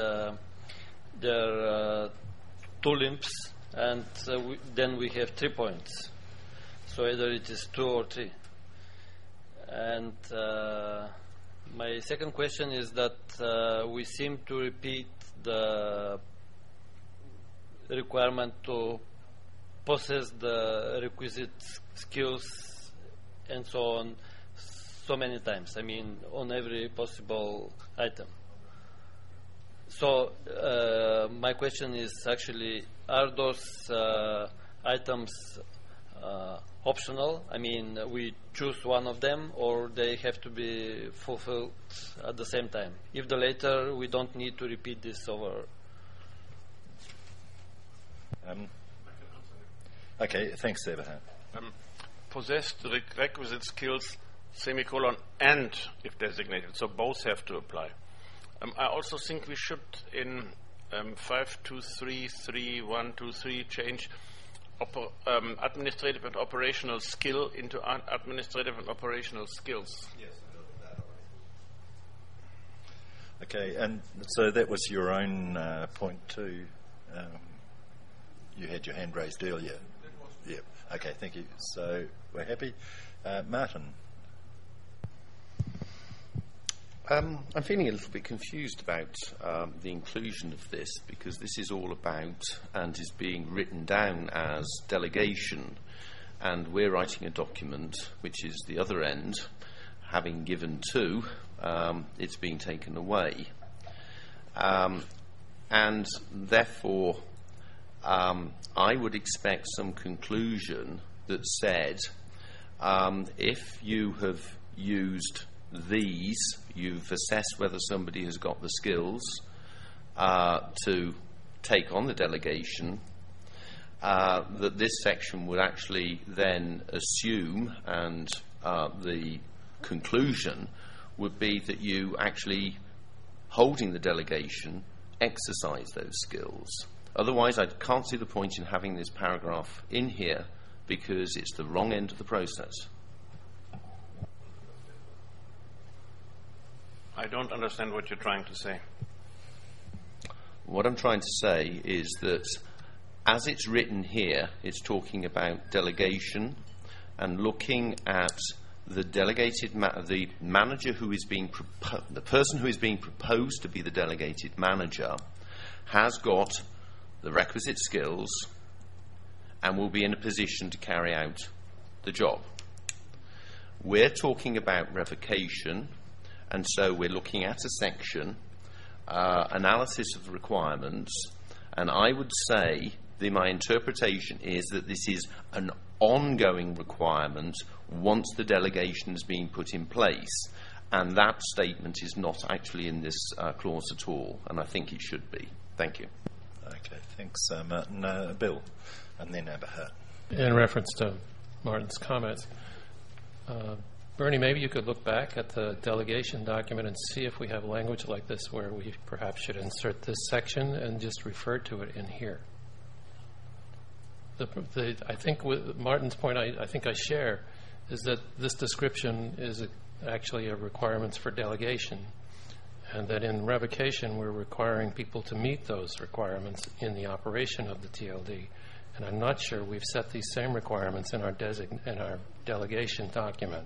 there are two limbs, and then we have 3 points. So either it is 2 or 3. And my second question is that we seem to repeat the requirement to possess the requisite skills and so on so many times. I mean, on every possible item. So my question is actually, are those items optional? I mean, we choose one of them, or they have to be fulfilled at the same time? If the latter, we don't need to repeat this over. Okay, thanks, Eberhard. Possess the requisite skills, semicolon, and if designated. So both have to apply. I also think we should, in 5233-123, change administrative and operational skill into administrative and operational skills. Yes. Okay, and so that was your own point too. You had your hand raised earlier. Yeah. Okay, thank you. So we're happy. Martin. I'm feeling a little bit confused about the inclusion of this, because this is all about and is being written down as delegation, and we're writing a document which is the other end, having given two, it's being taken away. And therefore, I would expect some conclusion that said, if you have used these, you've assessed whether somebody has got the skills to take on the delegation, that this section would actually then assume, and the conclusion would be that you actually, holding the delegation, exercise those skills. Otherwise, I can't see the point in having this paragraph in here, because it's the wrong end of the process. I don't understand what you're trying to say. What I'm trying to say is that as it's written here, it's talking about delegation and looking at the delegated the manager who is being the person who is being proposed to be the delegated manager has got the requisite skills and will be in a position to carry out the job. We're talking about revocation, and so we're looking at a section, analysis of requirements, and I would say My interpretation is that this is an ongoing requirement once the delegation has been put in place, and that statement is not actually in this clause at all, and I think it should be. Thank you. Okay, thanks, Martin. Bill, and then Eberhard. In reference to Martin's comments, Bernie, maybe you could look back at the delegation document and see if we have language like this where we perhaps should insert this section and just refer to it in here. I think with Martin's point, I think I share, is that this description is actually a requirements for delegation, and that in revocation we're requiring people to meet those requirements in the operation of the TLD. And I'm not sure we've set these same requirements in our delegation document.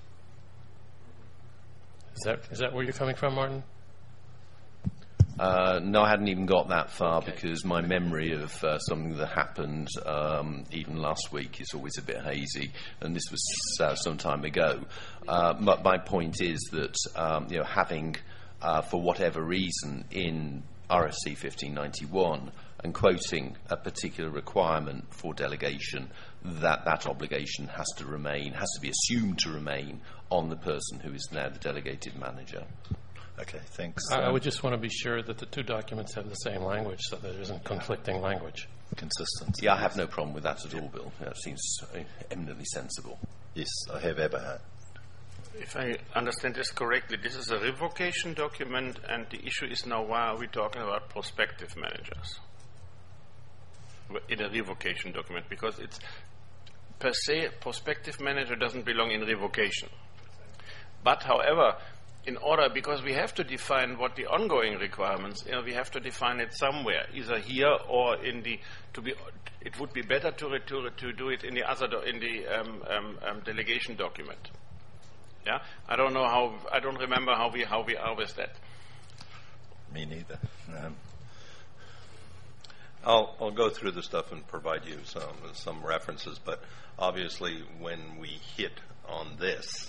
Is that where you're coming from, Martin? No, I hadn't even got that far, because my memory of something that happened even last week is always a bit hazy, and this was some time ago. But my point is that having, for whatever reason, in RFC 1591 and quoting a particular requirement for delegation, that obligation has to be assumed to remain on the person who is now the delegated manager. Okay, thanks. I would just want to be sure that the two documents have the same language, so there isn't conflicting language. Consistency. Yeah, I have no problem with that at all, Bill. That seems eminently sensible. Yes, I have Eberhard. If I understand this correctly, this is a revocation document, and the issue is now, why are we talking about prospective managers in a revocation document? Because it's per se, prospective manager doesn't belong in revocation. But however, because we have to define what the ongoing requirements, we have to define it somewhere, either here or it would be better to do it in the delegation document. Yeah, I don't remember how we are with that. Me neither. I'll go through the stuff and provide you some references, but obviously when we hit on this,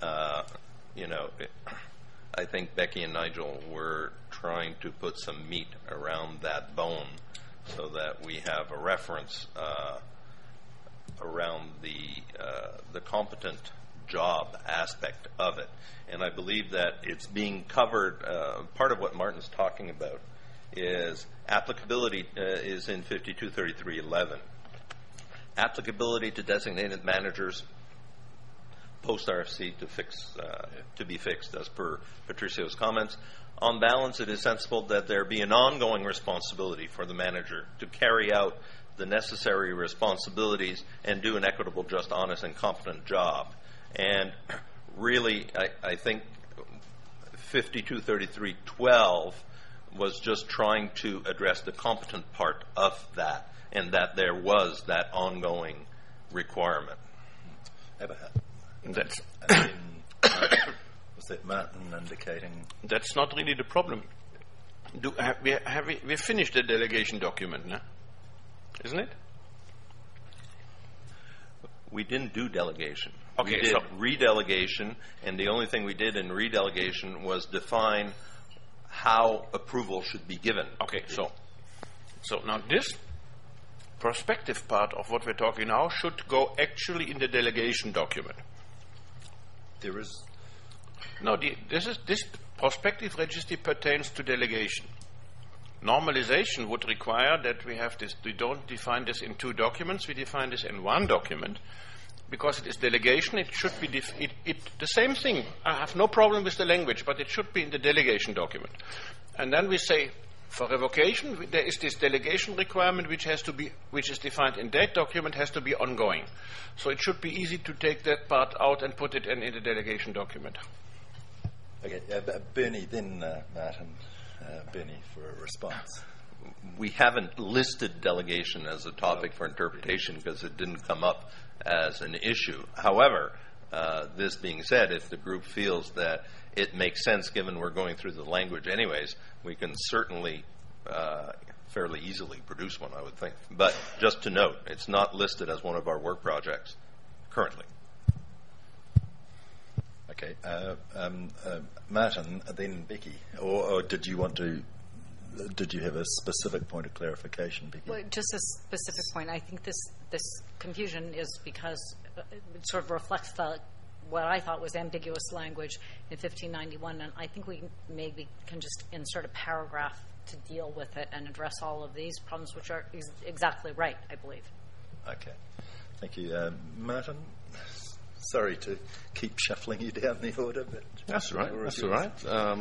I think Becky and Nigel were trying to put some meat around that bone so that we have a reference around the competent job aspect of it. And I believe that it's being covered, part of what Martin's talking about is applicability is in 523311. Applicability to designated managers post RFC to be fixed, as per Patricio's comments. On balance, it is sensible that there be an ongoing responsibility for the manager to carry out the necessary responsibilities and do an equitable, just, honest, and competent job. And really, I think 523312 was just trying to address the competent part of that, and that there was that ongoing requirement. That's was that Martin indicating? That's not really the problem. We finished the delegation document, no? Isn't it? We didn't do delegation. Okay, we did redelegation, and the only thing we did in redelegation was define how approval should be given. Okay, so now this prospective part of what we're talking now should go actually in the delegation document. There is no. This prospective registry pertains to delegation. Normalization would require that we have this. We don't define this in two documents. We define this in one document. Because it is delegation, it should be the same thing. I have no problem with the language, but it should be in the delegation document. And then we say, for revocation, there is this delegation requirement which is defined in that document, has to be ongoing. So it should be easy to take that part out and put it in the delegation document. Okay, Bernie, then Martin. Bernie, for a response. We haven't listed delegation as a topic for interpretation because it didn't come up as an issue. However, this being said, if the group feels that it makes sense, given we're going through the language anyways, we can certainly fairly easily produce one, I would think. But just to note, it's not listed as one of our work projects currently. Okay, Martin, then Becky, or did you want to did you have a specific point of clarification, Becky? Well, just a specific point. I think this confusion is because it sort of reflects what I thought was ambiguous language in 1591, and I think we maybe can just insert a paragraph to deal with it and address all of these problems, which are exactly right, I believe. Okay. Thank you. Martin, sorry to keep shuffling you down the order, but... That's all right. That's all right.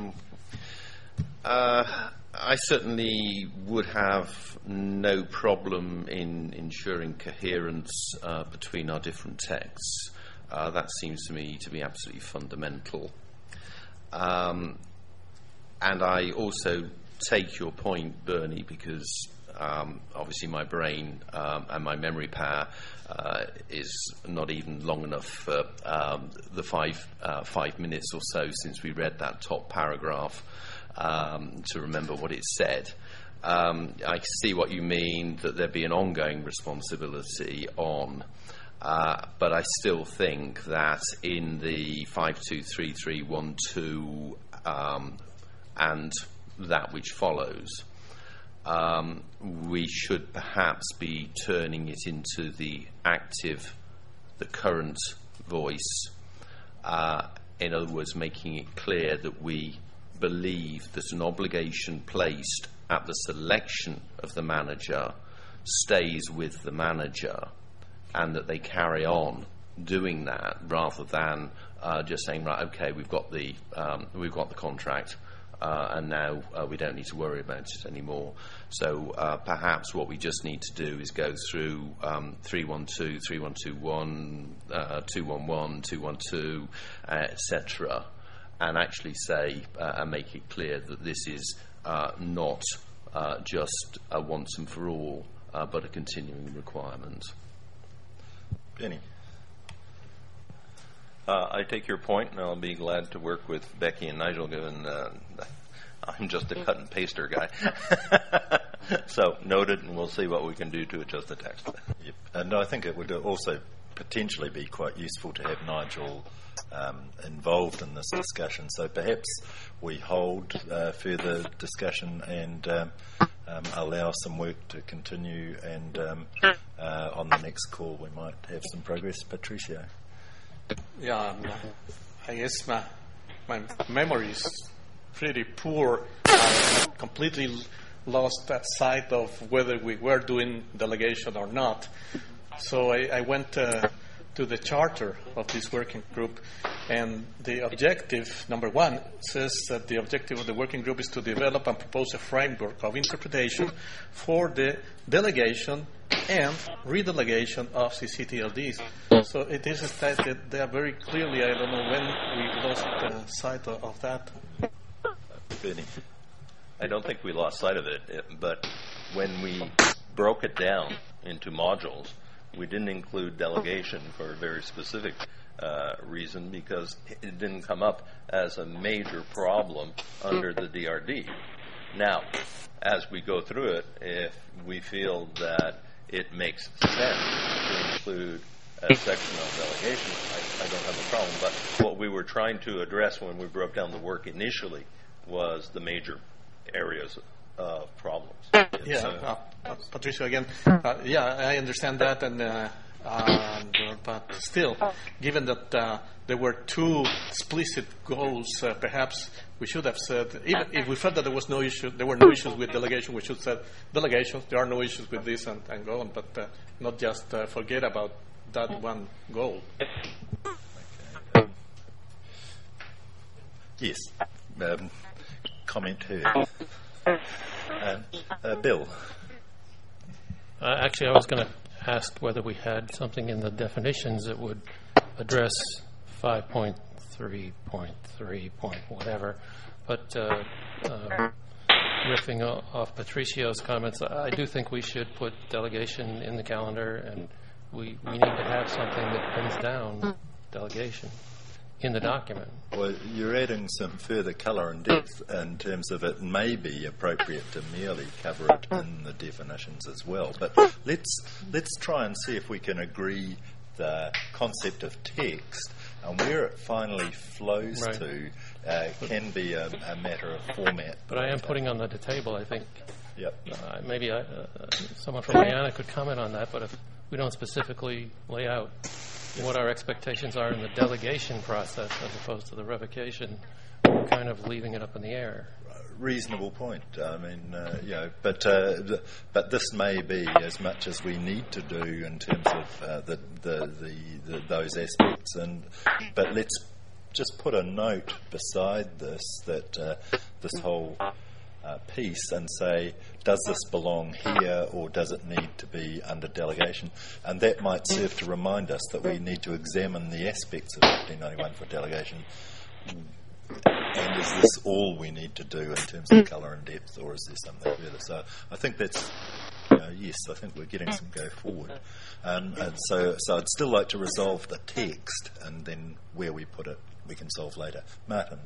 I certainly would have no problem in ensuring coherence between our different texts. That seems to me to be absolutely fundamental. And I also take your point, Bernie, because obviously my brain and my memory power is not even long enough for the 5 minutes or so since we read that top paragraph to remember what it said. I see what you mean, that there be an ongoing responsibility on, but I still think that in the 523312 and that which follows, we should perhaps be turning it into the current voice. In other words, making it clear that we believe that an obligation placed at the selection of the manager stays with the manager, and that they carry on doing that rather than just saying, right, okay, we've got the contract. And now we don't need to worry about it anymore. So perhaps what we just need to do is go through 312, 3121, 211, 212, etc., and actually say and make it clear that this is not just a once and for all, but a continuing requirement. Benny. I take your point, and I'll be glad to work with Becky and Nigel, given I'm just a cut and paster guy. So noted, and we'll see what we can do to adjust the text. Yep. And I think it would also potentially be quite useful to have Nigel involved in this discussion. So perhaps we hold further discussion and allow some work to continue, and on the next call we might have some progress. Patricio. Yeah, I guess my memory is pretty poor. I completely lost that sight of whether we were doing delegation or not. So I went to the charter of this working group, and the objective, number one, says that the objective of the working group is to develop and propose a framework of interpretation for the delegation and redelegation of CCTLDs. So it is stated there very clearly. I don't know when we lost sight of that. Benny. I don't think we lost sight of it, but when we broke it down into modules, we didn't include delegation for a very specific reason, because it didn't come up as a major problem under the DRD. Now, as we go through it, if we feel that it makes sense to include a section on delegation, I don't have a problem. But what we were trying to address when we broke down the work initially was the major areas of problems. Yeah, Patricio again. Yeah, I understand that, but still, given that there were two explicit goals, perhaps we should have said, even if we felt that there were no issues with delegation, we should have said delegation. There are no issues with this, and go on, but not just forget about that one goal. Okay. Yes. Comment heard. Bill. Actually, I was going to ask whether we had something in the definitions that would address 5.3.3. Whatever. But riffing off Patricio's comments, I do think we should put delegation in the calendar, and we need to have something that pins down delegation in the document. Well, you're adding some further colour and depth in terms of it may be appropriate to merely cover it in the definitions as well. But let's try and see if we can agree the concept of text And where it finally flows Right. to can be a matter of format. But I am putting on the table, I think. Yep. Maybe someone from Guyana could comment on that, but if we don't specifically lay out what our expectations are in the delegation process as opposed to the revocation, we're kind of leaving it up in the air. Reasonable point. I mean, but this may be as much as we need to do in terms of those aspects. But let's just put a note beside this that this whole piece and say, does this belong here or does it need to be under delegation? And that might serve to remind us that we need to examine the aspects of 1591 for delegation. And is this all we need to do in terms of colour and depth, or is there something further? So I think that's, yes, I think we're getting some go forward. And so I'd still like to resolve the text, and then where we put it, we can solve later. Martin.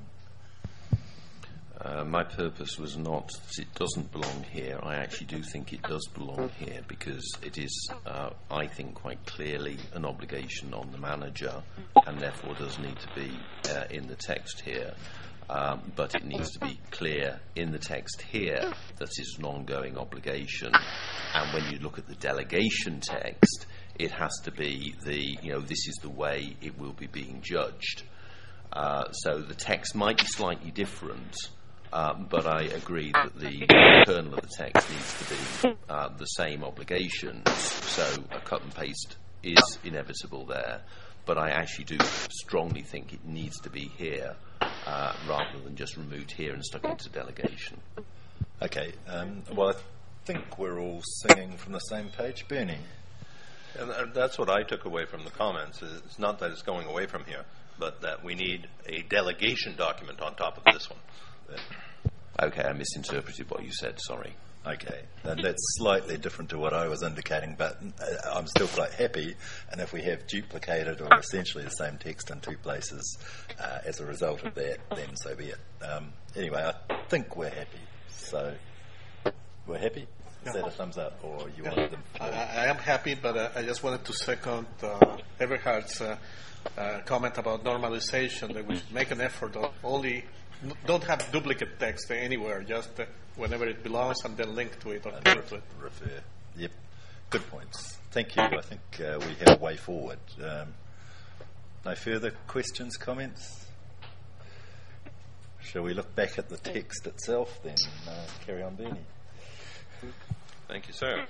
My purpose was not that it doesn't belong here. I actually do think it does belong here because it is, I think, quite clearly an obligation on the manager and therefore does need to be in the text here. But it needs to be clear in the text here that it is an ongoing obligation. And when you look at the delegation text, it has to be this is the way it will be being judged. So the text might be slightly different. But I agree that the kernel of the text needs to be the same obligations, so a cut and paste is inevitable there. But I actually do strongly think it needs to be here rather than just removed here and stuck into delegation. Okay, well, I think we're all singing from the same page. Bernie? And that's what I took away from the comments. It's not that it's going away from here, but that we need a delegation document on top of this one. Okay, I misinterpreted what you said, sorry. Okay, and that's slightly different to what I was indicating, but I'm still quite happy, and if we have duplicated or essentially the same text in two places as a result of that, then so be it. Anyway, I think we're happy. So, we're happy? Is that a thumbs up, or you wanted them? I am happy, but I just wanted to second Everhard's comment about normalization, that we should make an effort of don't have duplicate text anywhere, just whenever it belongs and then link to it or refer to it. Refer. Yep. Good points. Thank you. I think we have a way forward. No further questions, comments? Shall we look back at the text itself then? Carry on, Bernie. Thank you, sir.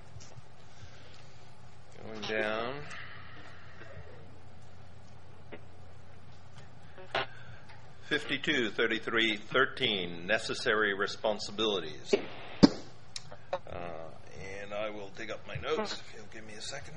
Going down. (52)3313 necessary responsibilities. And I will dig up my notes if you'll give me a second.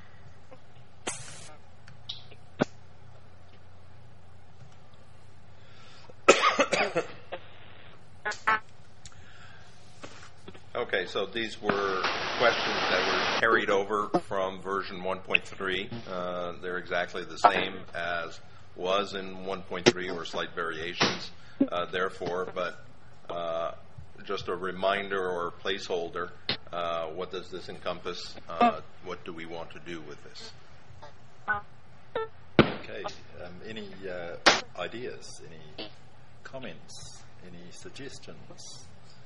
Okay, so these were questions that were carried over from version 1.3. They're exactly the same as was in 1.3 or slight variations, therefore, but just a reminder or a placeholder, what does this encompass? What do we want to do with this? Okay, any ideas, any comments, any suggestions?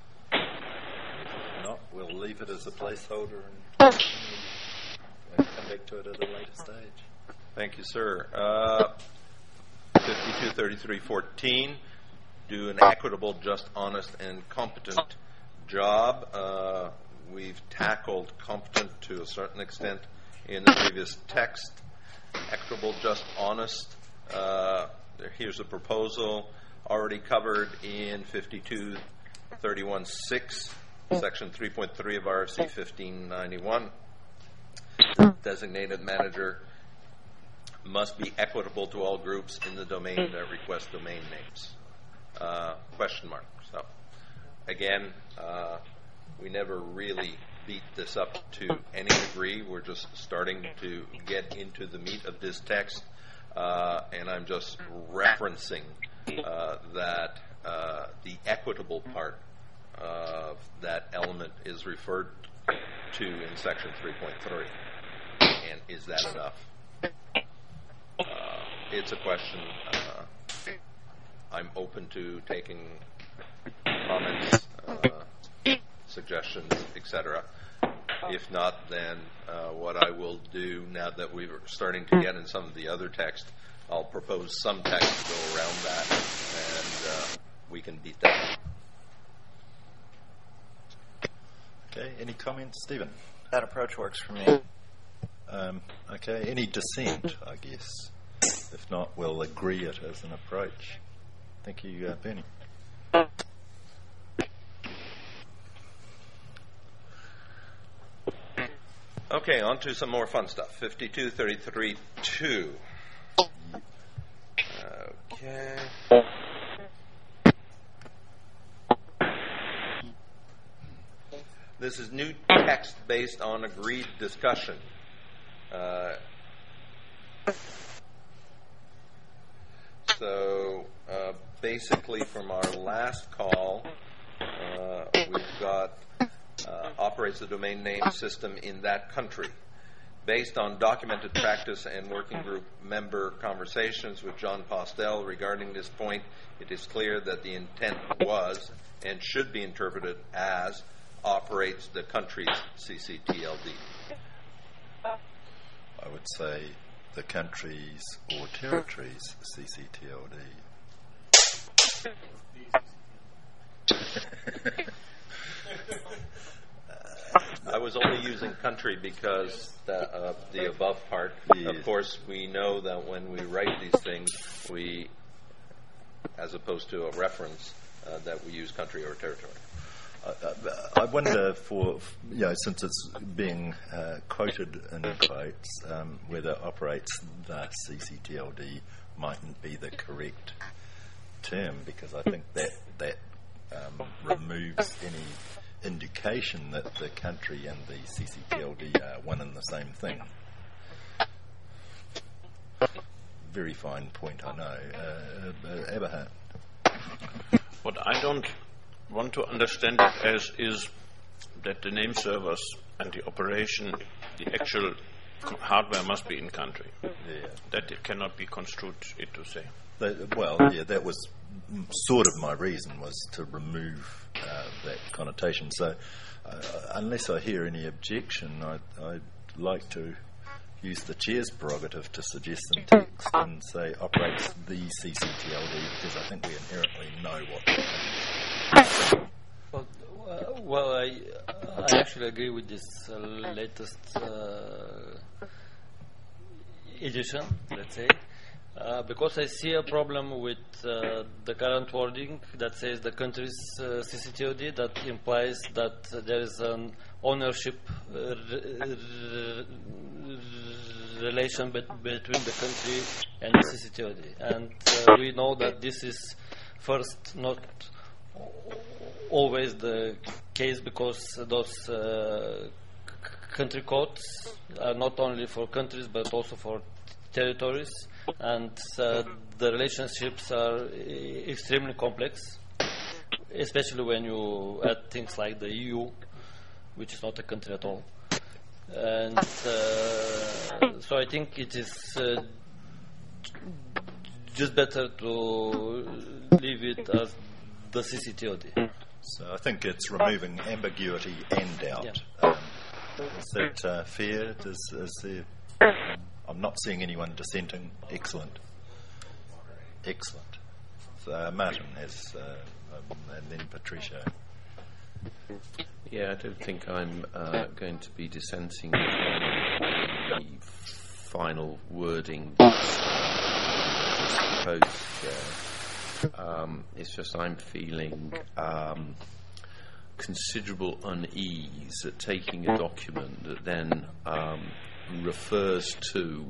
If not, we'll leave it as a placeholder and come back to it at a later stage. Thank you, sir. 52:3314, do an equitable, just, honest, and competent job. We've tackled competent to a certain extent in the previous text. Equitable, just, honest. Here's a proposal already covered in 52:31.6, section 3.3 of RFC 1591. Designated manager must be equitable to all groups in the domain that request domain names. Question mark. So, again, we never really beat this up to any degree. We're just starting to get into the meat of this text, and I'm just referencing that the equitable part of that element is referred to in section 3.3. And is that enough? it's a question. I'm open to taking comments, suggestions, etc. If not, then what I will do, now that we're starting to get in some of the other text, I'll propose some text to go around that, and we can beat that. Okay, any comments, Stephen? That approach works for me. Okay, any dissent, I guess? If not, we'll agree it as an approach. Thank you, Bernie. Okay, on to some more fun stuff. 5233.2. Okay. This is new text based on agreed discussion. So basically from our last call, we've got operates the domain name system in that country. Based on documented practice and working group member conversations with John Postel regarding this point, it is clear that the intent was and should be interpreted as operates the country's CCTLD. I would say the country's or territory's CCTLD. I was only using country because the above part. Yes. Of course, we know that when we write these things, we, as opposed to a reference, that we use country or territory. I wonder, since it's being quoted in quotes, whether operates the CCTLD mightn't be the correct term, because I think that removes any indication that the country and the CCTLD are one and the same thing. Very fine point, I know. Eberhard. What I don't want to understand it as is that the name servers and the operation, the actual hardware must be in country. Yeah. That it cannot be construed to say. That was sort of my reason, was to remove that connotation. So unless I hear any objection, I'd like to use the chair's prerogative to suggest some text and say operates the CCTLD, because I think we inherently know what that means. Well, I actually agree with this latest edition, let's say, because I see a problem with the current wording that says the country's CCTLD, that implies that there is an ownership relation between the country and the CCTLD. And we know that this is first not always the case, because those country codes are not only for countries but also for territories, and the relationships are extremely complex, especially when you add things like the EU, which is not a country at all. And so I think it is just better to leave it as the CCTLD. So I think it's removing ambiguity and doubt. Yeah. Is that fair? I'm not seeing anyone dissenting. Excellent. So Martin has, and then Patricia. Yeah, I don't think I'm going to be dissenting from the final wording that's proposed there. It's just I'm feeling considerable unease at taking a document that then refers to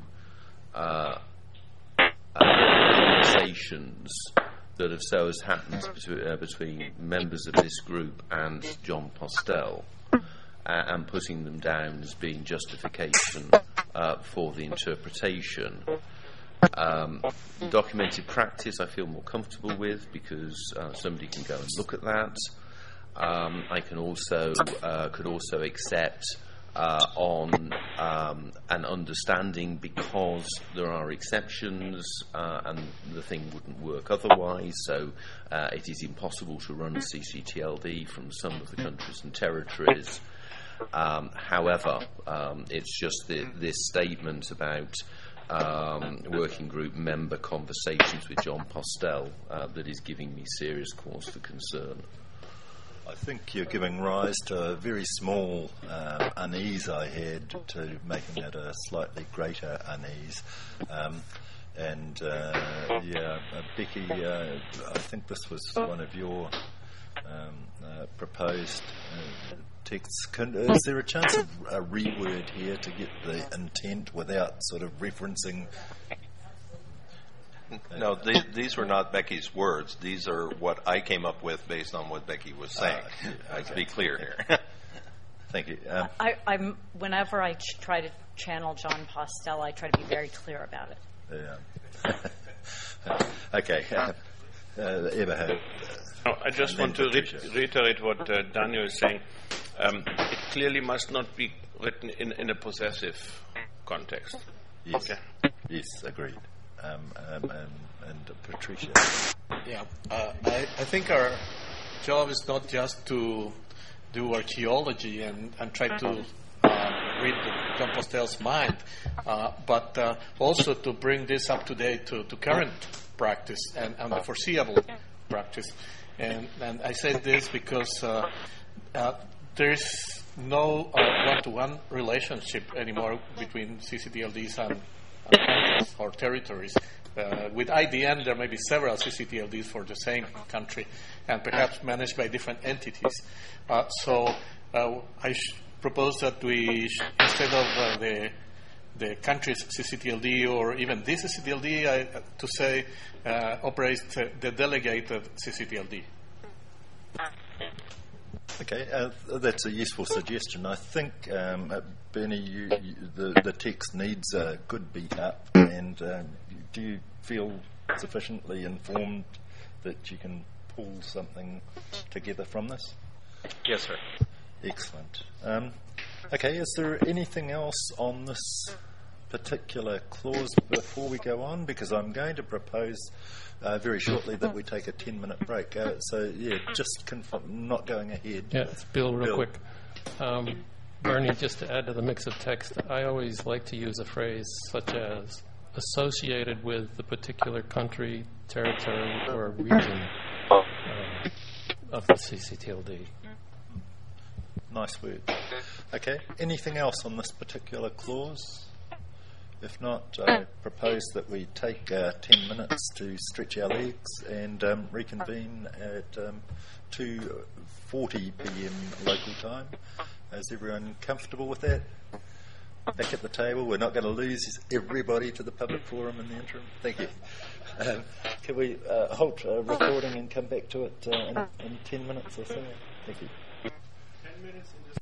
conversations that have so has happened between members of this group and John Postel, and putting them down as being justification for the interpretation. Documented practice I feel more comfortable with, because somebody can go and look at that. I can also could also accept on an understanding, because there are exceptions and the thing wouldn't work otherwise, so it is impossible to run a CCTLD from some of the countries and territories. However, it's just this statement about working group member conversations with John Postel that is giving me serious cause for concern. I think you're giving rise to a very small unease I had, to making it a slightly greater unease. Becky, I think this was one of your proposed texts. Is there a chance of a reword here to get the intent without sort of referencing? No, these were not Becky's words. These are what I came up with based on what Becky was saying. Let's be clear here. Thank you. I'm whenever I try to channel John Postel, I try to be very clear about it. Yeah. Okay. Eberhard. I just want to reiterate what Daniel is saying. It clearly must not be written in a possessive context. Yes. Okay. Yes, agreed. And Patricia. Yeah, I think our job is not just to do archaeology and try to read John Postel's mind, but also to bring this up to date to current practice and the foreseeable practice. And I say this because there is no one-to-one relationship anymore between CCTLDs and countries or territories. With IDN, there may be several CCTLDs for the same country and perhaps managed by different entities. So I propose that we, instead of the country's CCTLD or even this CCTLD, to say operate the delegated CCTLD. Okay, that's a useful suggestion. I think, Bernie, the text needs a good beat up, and do you feel sufficiently informed that you can pull something together from this? Yes, sir. Excellent. Okay, is there anything else on this particular clause before we go on? Because I'm going to propose very shortly that we take a 10-minute break. So, just confirm, not going ahead. Yeah, Bill, real quick. Bernie, just to add to the mix of text, I always like to use a phrase such as associated with the particular country, territory, or region of the CCTLD. Nice word. Okay, anything else on this particular clause? If not, I propose that we take 10 minutes to stretch our legs and reconvene at 2:40 p.m. local time. Is everyone comfortable with that? Back at the table, we're not going to lose everybody to the public forum in the interim. Thank you. Can we halt recording and come back to it in 10 minutes or so? Thank you. 10 minutes in this